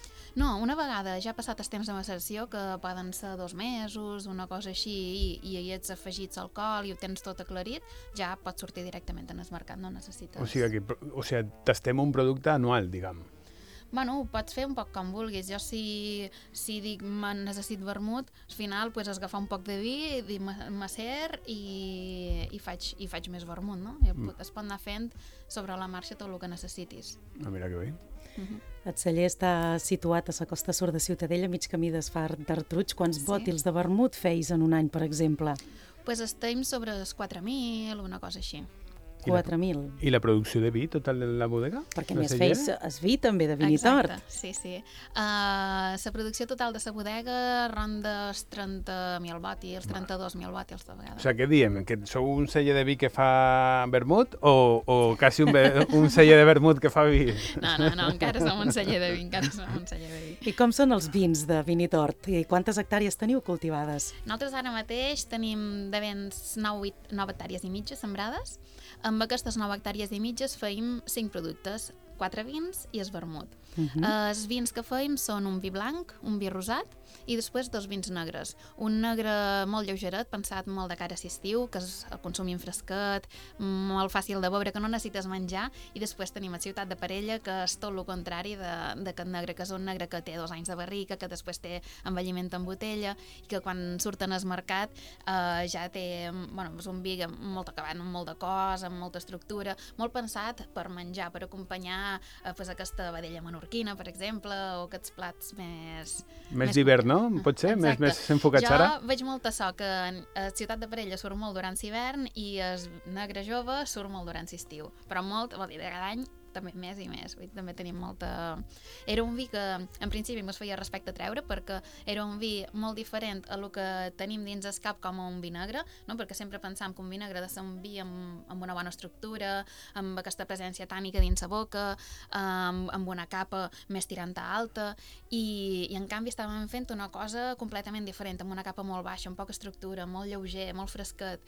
No, una vegada ja ha passat el temps de maceració, que poden ser dos mesos, una cosa així, i, i hi ets afegits alcohol i ho tens tot aclarit, ja pots sortir directament en el mercat, no necessites... O sigui, que, o sigui, tastem un producte anual, diguem. Bueno, ho pots fer un poc com vulguis. Jo si, si dic necessito vermut, al final pues, agafar un poc de vi, dir macer i, i, faig, i faig més vermut, no? I mm. es pot anar fent sobre la marxa tot el que necessitis. Ah, mira que bé. Uh-huh. El celler està situat a la Costa Sur de Ciutadella, mig camí d'Esfar d'Artruig. Quants sí. bòtils de vermut feis en un any, per exemple? Pues estem sobre els quatre mil, una cosa així. quatre mil. I la producció de vi total de la bodega? Perquè més feis es vi també de Vinitort. Exacte, sí, sí. Uh, la producció total de la bodega ronda els trenta mil bòtils, trenta-dos mil bòtils de vegades. O sigui, què diem? Que sou un celler de vi que fa vermut o, o quasi un, un celler de vermut que fa vi? No, no, no, encara som un celler de vi, encara som un celler de vi. I com són els vins de Vinitort? I quantes hectàrees teniu cultivades? Nosaltres ara mateix tenim de vents nou hectàrees i mitja sembrades. Amb aquestes nou hectàrees i mitges feim cinc productes, quatre vins i el vermut. Uh-huh. Els vins que feim són un vi blanc, un vi rosat i després dos vins negres. Un negre molt lleugeret, pensat molt de cara a l'estiu, que es consumim fresquet, molt fàcil de beure, que no necessites menjar, i després tenim a Ciutat de Parella, que és tot el contrari d'aquest negre, que és un negre que té dos anys de barrica, que després té envelliment en botella, i que quan surten al mercat eh, ja té, bueno, és un vi molt acabat, amb molt de cos, amb molta estructura, molt pensat per menjar, per acompanyar eh, pues, aquesta vedella menorquina, per exemple, o aquests plats més... Més d'hivern, no? Pot ser? Més, més enfocats ara? Jo veig molta so que a Ciutat de Parella surt molt durant l'hivern i el negre jove surt molt durant l'estiu, però molt, vol dir, de cada any també més i més, vull dir, també tenim molta... Era un vi que en principi mos feia respecte a treure, perquè era un vi molt diferent a el que tenim dins el cap com a un vi negre, no? Perquè sempre pensàvem que un vi negre ha de ser un vi amb, amb una bona estructura, amb aquesta presència tànica dins la boca, amb, amb una capa més tirant a alta, i, i en canvi estàvem fent una cosa completament diferent, amb una capa molt baixa, amb poca estructura, molt lleuger, molt fresquet.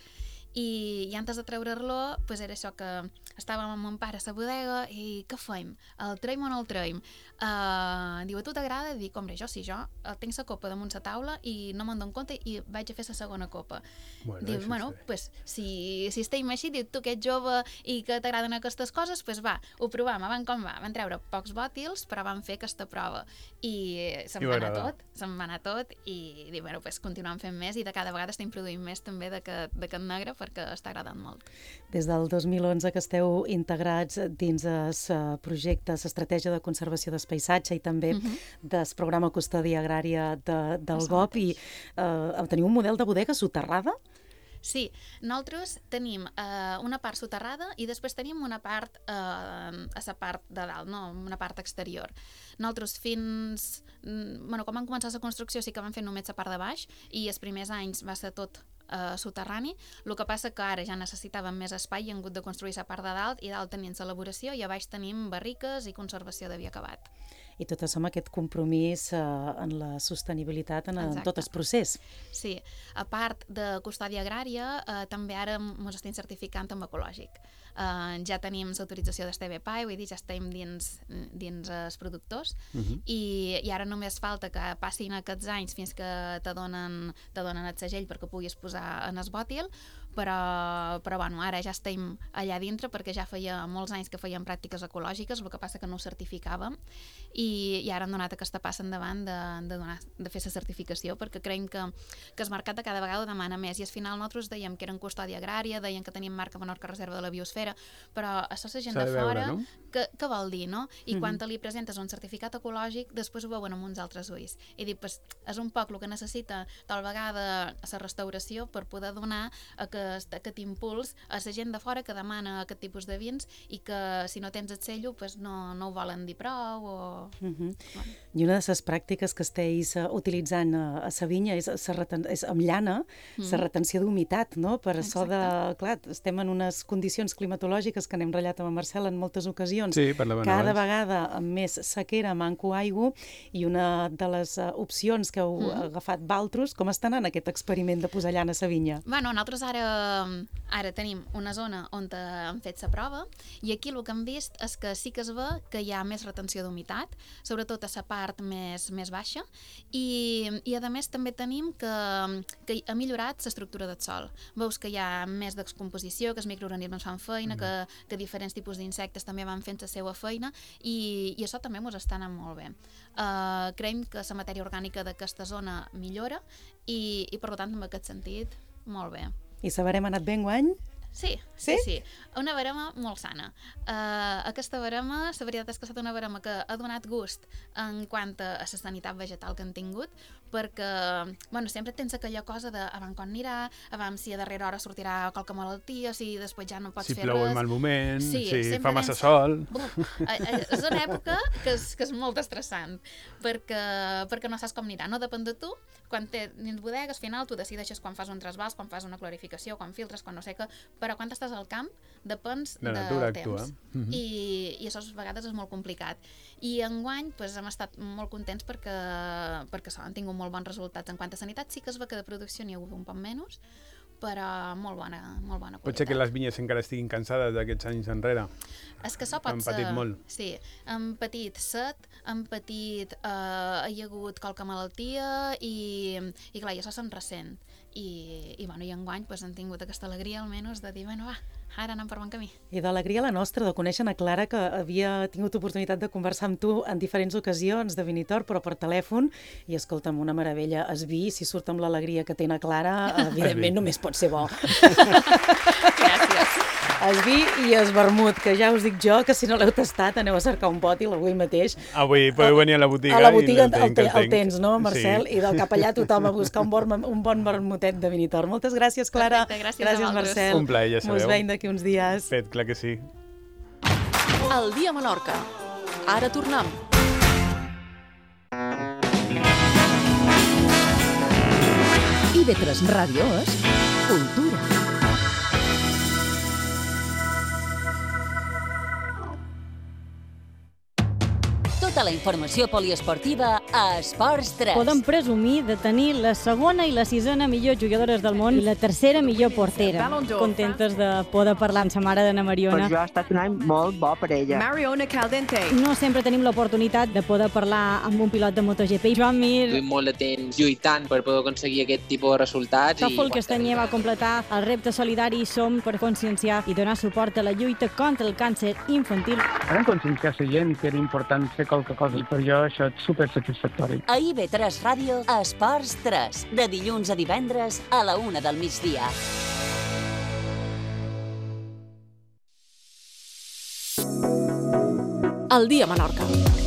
I, i antes de treure-lo, pues era això que estàvem amb mon pare a la bodega i què fem? El traiem o no el traiem? Uh, diu, a tu t'agrada? Dic, hombre, jo sí, jo tinc la copa damunt la taula i no me'n dono compte i vaig a fer la segona copa. Bueno, diu, bueno, pues, si, si estem així, diu, tu que ets jove i que t'agraden aquestes coses, pues va, ho provem, van com va. Van treure pocs bòtils, però van fer aquesta prova. I se'n va anar tot, se'n va anar tot i diu, bueno, pues continuem fent més i de cada vegada estem produint més també d'aquest negre perquè està agradant molt. Des del dos mil onze que esteu integrats dins el projecte, l'estratègia de conservació del paisatge i també uh-huh. del programa Custòdia Agrària de, del G O P, i eh, teniu un model de bodega soterrada? Sí, nosaltres tenim eh, una part soterrada i després tenim una part eh, a la part de dalt, no? Una part exterior. Nosaltres fins... Bueno, quan vam començar la construcció sí que vam fer només la part de baix i els primers anys va ser tot Uh, soterrani, el que passa que ara ja necessitàvem més espai i hem hagut de construir la part de dalt i dalt tenim l'elaboració i a baix tenim barriques i conservació de vi acabat. I tot això amb aquest compromís uh, en la sostenibilitat en, en tot el procés. Sí, a part de custòdia agrària, uh, també ara ens estem certificant amb ecològic. Uh, ja tenim l'autorització d'S T B P A I, vull dir, ja estem dins, dins els productors uh-huh. i, i ara només falta que passin aquests anys fins que te donen, te donen el segell perquè puguis posar en el bòtil, però, però bueno, ara ja estem allà dintre perquè ja feia molts anys que fèiem pràctiques ecològiques, el que passa que no ho certificàvem i, i ara hem donat aquesta passa endavant de, de, donar, de fer la certificació perquè creiem que, que el mercat de cada vegada demana més i al final nosaltres dèiem que eren custòdia agrària, dèiem que tenim marca Menorca Reserva de la Biosfera, però això la gent de, de fora, no? que, què vol dir, no? I uh-huh. quan te li presentes un certificat ecològic, després ho veuen amb uns altres ulls. I dic, pues, és un poc el que necessita tal vegada la restauració per poder donar aquest, aquest impuls a la gent de fora que demana aquest tipus de vins i que si no tens el cello pues no, no ho volen dir prou. O... Uh-huh. bueno. I una de les pràctiques que esteu uh, utilitzant a, a la vinya és, reten... és amb llana, la uh-huh. retenció d'humitat, no? Per això de... Clar, estem en unes condicions climatològiques que n'hem ratllat amb en Marcel en moltes ocasions. Sí, cada vegada amb més sequera, manco aigua, i una de les uh, opcions que heu uh-huh. agafat Valtros, com està anant aquest experiment de posar llana a la vinya? Bueno, nosaltres ara, ara tenim una zona on hem fet la prova i aquí el que hem vist és que sí que es ve que hi ha més retenció d'humitat, sobretot a la part més, més baixa, i, i a més també tenim que, que ha millorat l'estructura del sòl. Veus que hi ha més descomposició, que els microorganismes fan feina, mm. que, que diferents tipus d'insectes també van fent fent la seva feina i, i això també ens està anant molt bé. Uh, creiem que la matèria orgànica d'aquesta zona millora i, i per tant, en aquest sentit, molt bé. I la barema ha anat bé enguany? Sí, sí, sí, sí. Una barema molt sana. Uh, aquesta barema, la veritat és que ha estat una barema que ha donat gust en quant a la sanitat vegetal que han tingut, perquè, bueno, sempre tens aquella cosa de abans quan anirà, abans si a darrera hora sortirà qualque malaltia, si després ja no pots si fer plou res. en mal moment, sí, si fa massa tens... sol... Buf, és una època que és, que és molt estressant, perquè, perquè no saps com anirà, no depèn de tu. Quan tens bodegues, al final tu decideixes quan fas un trasbals, quan fas una clarificació, quan filtres, quan no sé què, però quan estàs al camp depens de del temps. Uh -huh. I, i això a vegades és molt complicat. I enguany pues, hem estat molt contents perquè, perquè so, han tingut molt bons resultats. En quant a sanitat, sí que es ve que de producció n'hi ha hagut un poc menys, però molt bona, molt bona qualitat. Pot ser que les vinyes encara estiguin cansades d'aquests anys enrere. És que això pot han ser... patit molt. Sí, han patit set, han patit... Eh, hi ha hagut qualque malaltia i, i clar, i això se'n ressent. I, i, bueno, i enguany pues, han tingut aquesta alegria almenys de dir, bueno, va, ara anem per bon camí. I d'alegria la nostra de conèixer a Clara, que havia tingut oportunitat de conversar amb tu en diferents ocasions de Vinitor, però per telèfon, i escolta'm, una meravella, es vi, si surt amb l'alegria que té na Clara, evidentment només pot ser bo. Gràcies. Es vi i es vermut, que ja us dic jo, que si no l'heu tastat, aneu a cercar un bot i l'avui mateix. Avui podeu venir a la botiga. A la botiga i el, el, tenc, el, el tens, no, Marcel? Sí. I del cap allà tothom a buscar un bon, un bon vermutet de Vinitor. Moltes gràcies, Clara. Perfecte, gràcies, gràcies Marcel. Un plaer, ja sabeu. Mos veiem d'aquí uns dies. Fet, clar que sí. El dia a Menorca. Ara tornem. I ve tres Ràdio és cultura. Tota la informació poliesportiva a Esports tres. Podem presumir de tenir la segona i la sisena millor jugadores del món i la tercera millor portera. Contentes de poder parlar amb sa mare d'Anna Mariona. Per jo ha estat un any molt bo per ella. Mariona Caldente. No sempre tenim l'oportunitat de poder parlar amb un pilot de MotoGP. Joan Mir. Duim molt de temps lluitant per poder aconseguir aquest tipus de resultats. Tòfol Castanyer va completar el repte solidari Som per conscienciar i donar suport a la lluita contra el càncer infantil. Vam conscienciar la gent que era important fer qualque cosa i per jo això és supersatisfactori. A I V tres Ràdio, Esports tres, de dilluns a divendres a la una del migdia. El dia a Menorca.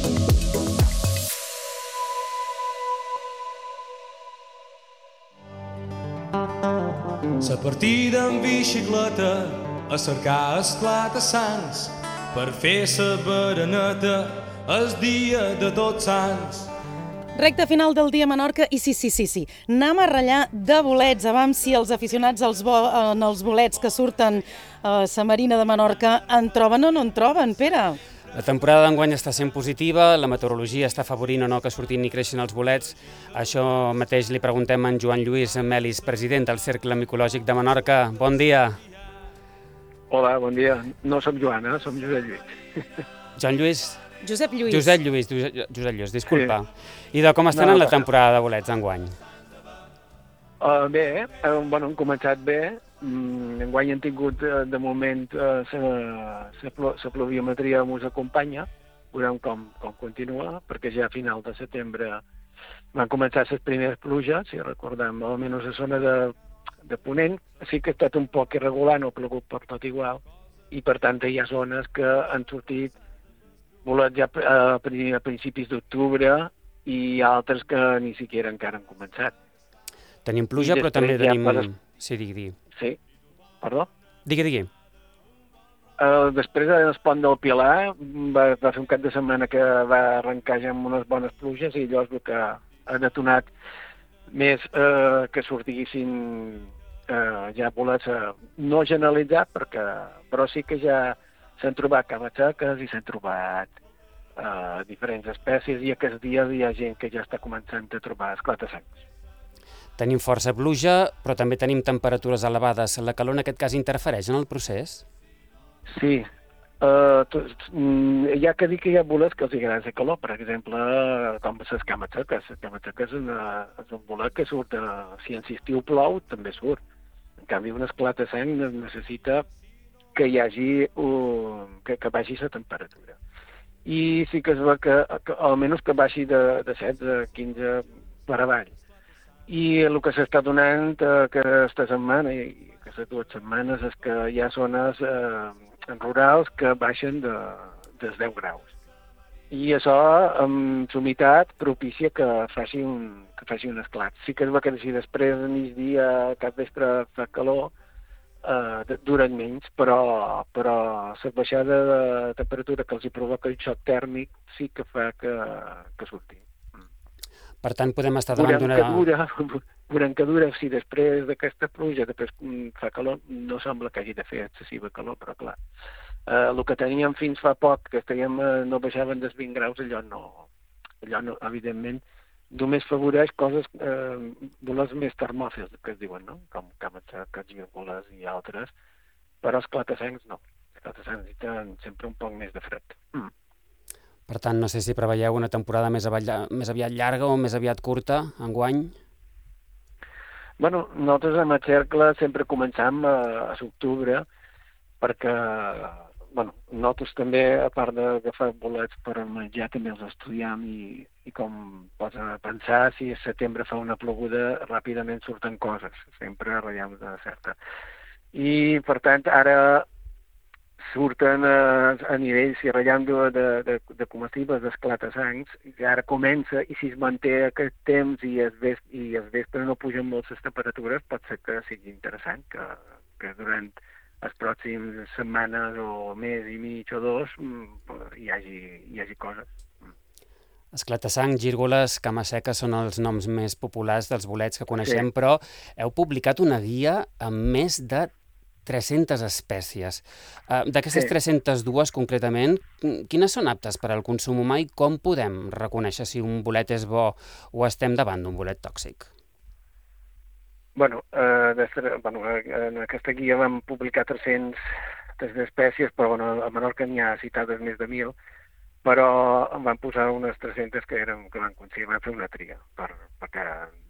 La partida en bicicleta a cercar esclata-sants per fer sa bereneta el dia de Tots Sants. Recte final del dia a Menorca i sí, sí, sí, sí. Anem a ratllar de bolets. Avam si els aficionats als bo, en els bolets que surten a la Marina de Menorca en troben o no en troben, Pere? La temporada d'enguany està sent positiva, la meteorologia està afavorint o no que surtin i creixin els bolets. Això mateix li preguntem a en Joan Lluís Melis, president del Cercle Micològic de Menorca. Bon dia. Hola, bon dia. No som Joan, eh? Som Josep Lluís. Joan Lluís? Josep Lluís. Josep Lluís, Josep Lluís, disculpa. Sí. I de com està anant no, la temporada de bolets d'enguany? Uh, bé, uh, bueno, hem començat bé. Mm, enguany hem tingut, uh, de moment, la uh, pluviometria ens acompanya. Veurem com, com continua, perquè ja a final de setembre van començar les primeres pluges, si recordem, almenys a la zona de, de Ponent. Sí que ha estat un poc irregular, no ha plogut per tot igual, i per tant hi ha zones que han sortit bolets ja a, a principis d'octubre i altres que ni siquiera encara han començat. Tenim pluja, però també tenim... Ja... Sí, digui, digui. Sí, perdó? Digui, digui. Uh, després del pont del Pilar va, va fer un cap de setmana que va arrencar ja amb unes bones pluges i allò és el que ha detonat més uh, que sortissin uh, ja bolets, uh, no generalitzat, perquè, però sí que ja s'han trobat cames seques i s'han trobat uh, diferents espècies i aquests dies hi ha gent que ja està començant a trobar esclata-sangs. Tenim força pluja, però també tenim temperatures elevades. La calor en aquest cas interfereix en el procés? Sí. Uh, tu, mm, hi ha que dir que hi ha bolets que els agrada la calor. Per exemple, com les cames seques. Les cames seques és, una, és un bolet que surt, uh, si en estiu plou, també surt. En canvi, un esclata-sang necessita que hi hagi, uh, que, que baixi la temperatura. I sí que es veu que, que almenys que baixi de, de setze a quinze per avall. I el que s'està donant eh, aquesta setmana i aquestes dues setmanes és que hi ha zones eh, rurals que baixen de, dels deu graus. I això, amb humitat, propicia que faci un, que faci un esclat. Sí que es va que si després de migdia, cap vespre fa calor, eh, duren menys, però, però la baixada de temperatura que els hi provoca el xoc tèrmic sí que fa que, que surti. Per tant, podem estar davant d'una... Durant que dura, si després d'aquesta pluja després fa calor, no sembla que hagi de fer excessiva calor, però clar. Eh, el que teníem fins fa poc, que estèiem, eh, no baixaven dels vint graus, allò no, allò no, evidentment, només favoreix coses, eh, volers més termòfils, que es diuen, no? Com càmets, vírgules i altres, però els clatassencs no. Els clatassencs tenen sempre un poc més de fred. Mm. Per tant, no sé si preveieu una temporada més, avall... més aviat llarga o més aviat curta, enguany? Bueno, nosaltres amb el cercle sempre començam a, a l'octubre, perquè bueno, nosaltres també, a part d'agafar bolets per menjar, també els estudiem i, i com pots pensar, si a setembre fa una ploguda, ràpidament surten coses, sempre ratllem de certa. I, per tant, ara surten a, a nivell, si ratllem de, de, de, de comestibles, d'esclatassancs, i ara comença, i si es manté aquest temps i es, ves, i es vespre no pugen molt les temperatures, pot ser que sigui interessant, que, que durant les pròximes setmanes o mes i mig o dos hi hagi, hi hagi coses. Esclata-sang, gírgoles, cama seca són els noms més populars dels bolets que coneixem, sí. Però heu publicat una guia amb més de tres-centes espècies. D'aquestes sí. tres-centes dues, concretament, quines són aptes per al consum humà i com podem reconèixer si un bolet és bo o estem davant d'un bolet tòxic? Bueno, eh, bueno, en aquesta guia vam publicar tres-centes espècies, però bueno, a Menorca n'hi ha citades més de mil, però en van posar unes tres-centes que, eren, que van aconseguir, van fer una tria, per, perquè,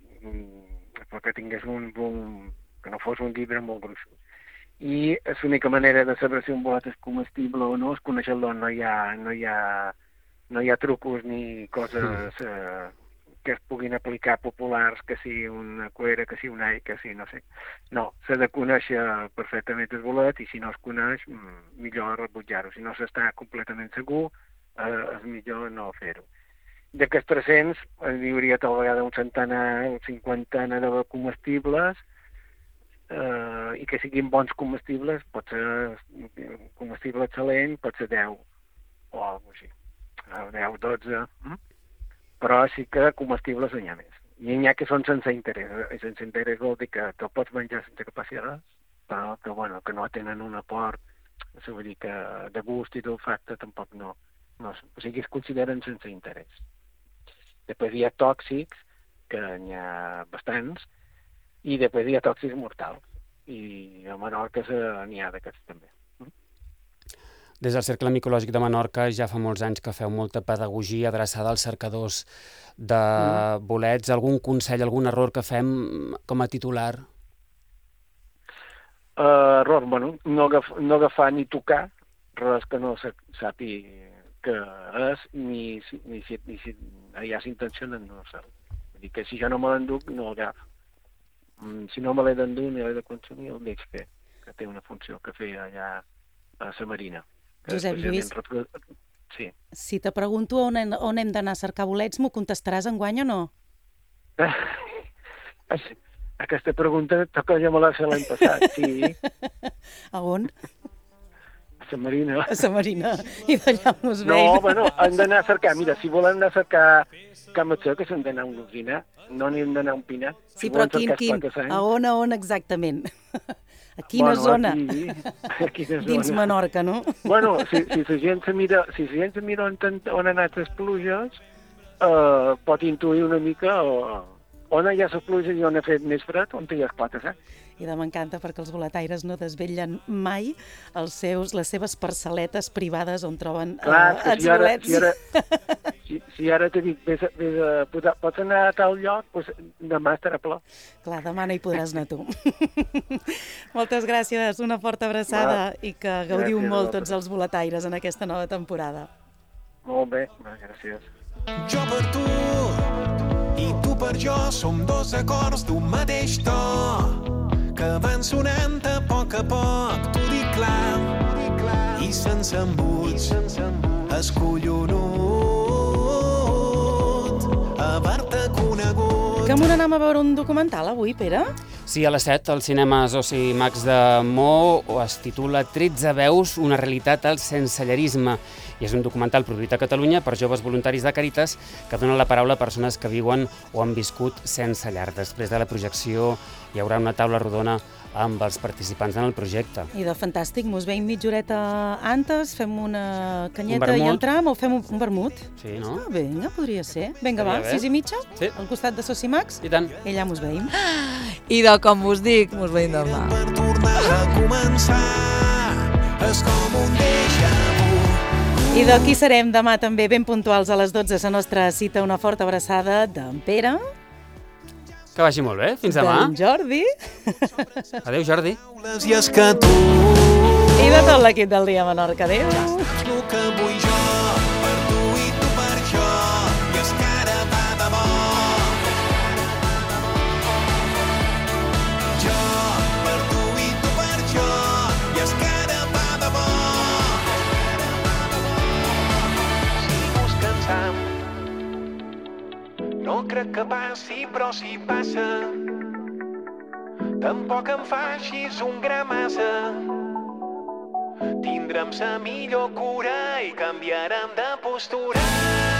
perquè tingués un, un, que no fos un llibre molt gruixut. I l'única manera de saber si un bolet és comestible o no és conèixer-lo, no hi ha, no hi ha, no hi ha trucos ni coses eh, que es puguin aplicar populars, que sigui una cuera, que sigui un all, que sigui no sé. No, s'ha de conèixer perfectament el bolet i si no es coneix, millor rebutjar-ho. Si no s'està completament segur, eh, és millor no fer-ho. D'aquests tres-cents, hi hauria tal vegada un centenar, un cinquantena de comestibles, Uh, i que siguin bons comestibles, pot ser comestible excel·lent, pot ser deu o alguna cosa així, deu, dotze, mm? Però sí que comestibles n'hi ha més. I n'hi ha que són sense interès, i sense interès vol dir que te'l pots menjar sense que passi res, però que, bueno, que no tenen un aport, això vull dir que de gust i d'olfacte tampoc no, no, o sigui, es consideren sense interès. Després hi ha tòxics, que n'hi ha bastants, i després hi ha tòxics mortals. I a Menorca n'hi ha d'aquests també. Des del Cercle Micològic de Menorca ja fa molts anys que feu molta pedagogia adreçada als cercadors de mm. bolets. Algun consell, algun error que fem com a titular? Uh, error, bueno, no, agaf, no agafar ni tocar res que no sàpi que és, ni, ni, si, ni si ja s'intencionen no sé. Vull dir que si jo no me l'enduc, no l'agafo. Si no me l'he d'endur ni l'he de consumir, el veig fer, que té una funció que feia allà a la Marina. Josep Lluís, reprodu... sí. Si te pregunto on, on hem d'anar a cercar bolets, m'ho contestaràs enguany o no? Aquesta pregunta toca ja me l'ha fet l'any passat, sí. A on? A la Marina. A la Marina, i d'allà mos veiem. veiem. No, bueno, han d'anar a cercar, mira, si volen anar a cercar camatxó, que s'han d'anar a un ofinar, no n'hi hem d'anar a un pinar. Sí, si però quin, quin? A on, a on exactament? A quina bueno, zona? Aquí, a quina zona? Dins Menorca, no? Bueno, si, si la gent se mira, si la gent se mira on, on han anat les pluges, eh, pot intuir una mica o, on hi ha la pluja i on ha fet més fred, on hi ha esclates, eh? I de m'encanta perquè els boletaires no desvetllen mai els seus, les seves parcel·letes privades on troben Clar, uh, els si ara, bolets. si ara, si, si ara t'he dit, vés, vés a, posar, pots anar a tal lloc, doncs demà estarà ple. Clar, demà no hi podràs anar tu. Moltes gràcies, una forta abraçada Va, i que gaudiu gràcies a molt vosaltres. tots els boletaires en aquesta nova temporada. Molt bé, va, gràcies. Jo per tu i tu per jo som dos acords d'un mateix to que van sonant a poc a poc, t'ho dic clar i sense embuts, escollonut haver-te conegut. Que m'ho anem a veure un documental avui, Pere? Sí, a les set, al Cinemes Oci Max de Mo es titula tretze veus, una realitat al sensellerisme. I és un documental produït a Catalunya per joves voluntaris de Càritas que dona la paraula a persones que viuen o han viscut sense llar. Després de la projecció hi haurà una taula rodona amb els participants en el projecte. I de fantàstic, mos veiem mitja horeta antes, fem una canyeta Un i vermut. entram o fem un, un vermut? Sí, no? Ah, vinga, podria ser. Vinga, va, Estaria bé. sis i mitja, Sí. al costat de Socimax. I tant. I allà mos veiem. I de com us dic, mos veiem demà. A començar és com un déjà vu. I d'aquí serem demà també ben puntuals a les dotze, la nostra cita. Una forta abraçada d'en Pere. Que vagi molt bé, fins demà. D'en Jordi. Adéu, Jordi. I és que tu I de tot l'equip del Dia Menorca. Adéu. el que vull jo per tu i tu per jo i és que ara va de bo. Jo per tu i tu per jo i és que ara va de bo. Si busquen sang no crec que passi, però si passa tampoc em facis un gra massa. Tindrem sa millor cura i canviarem de postura.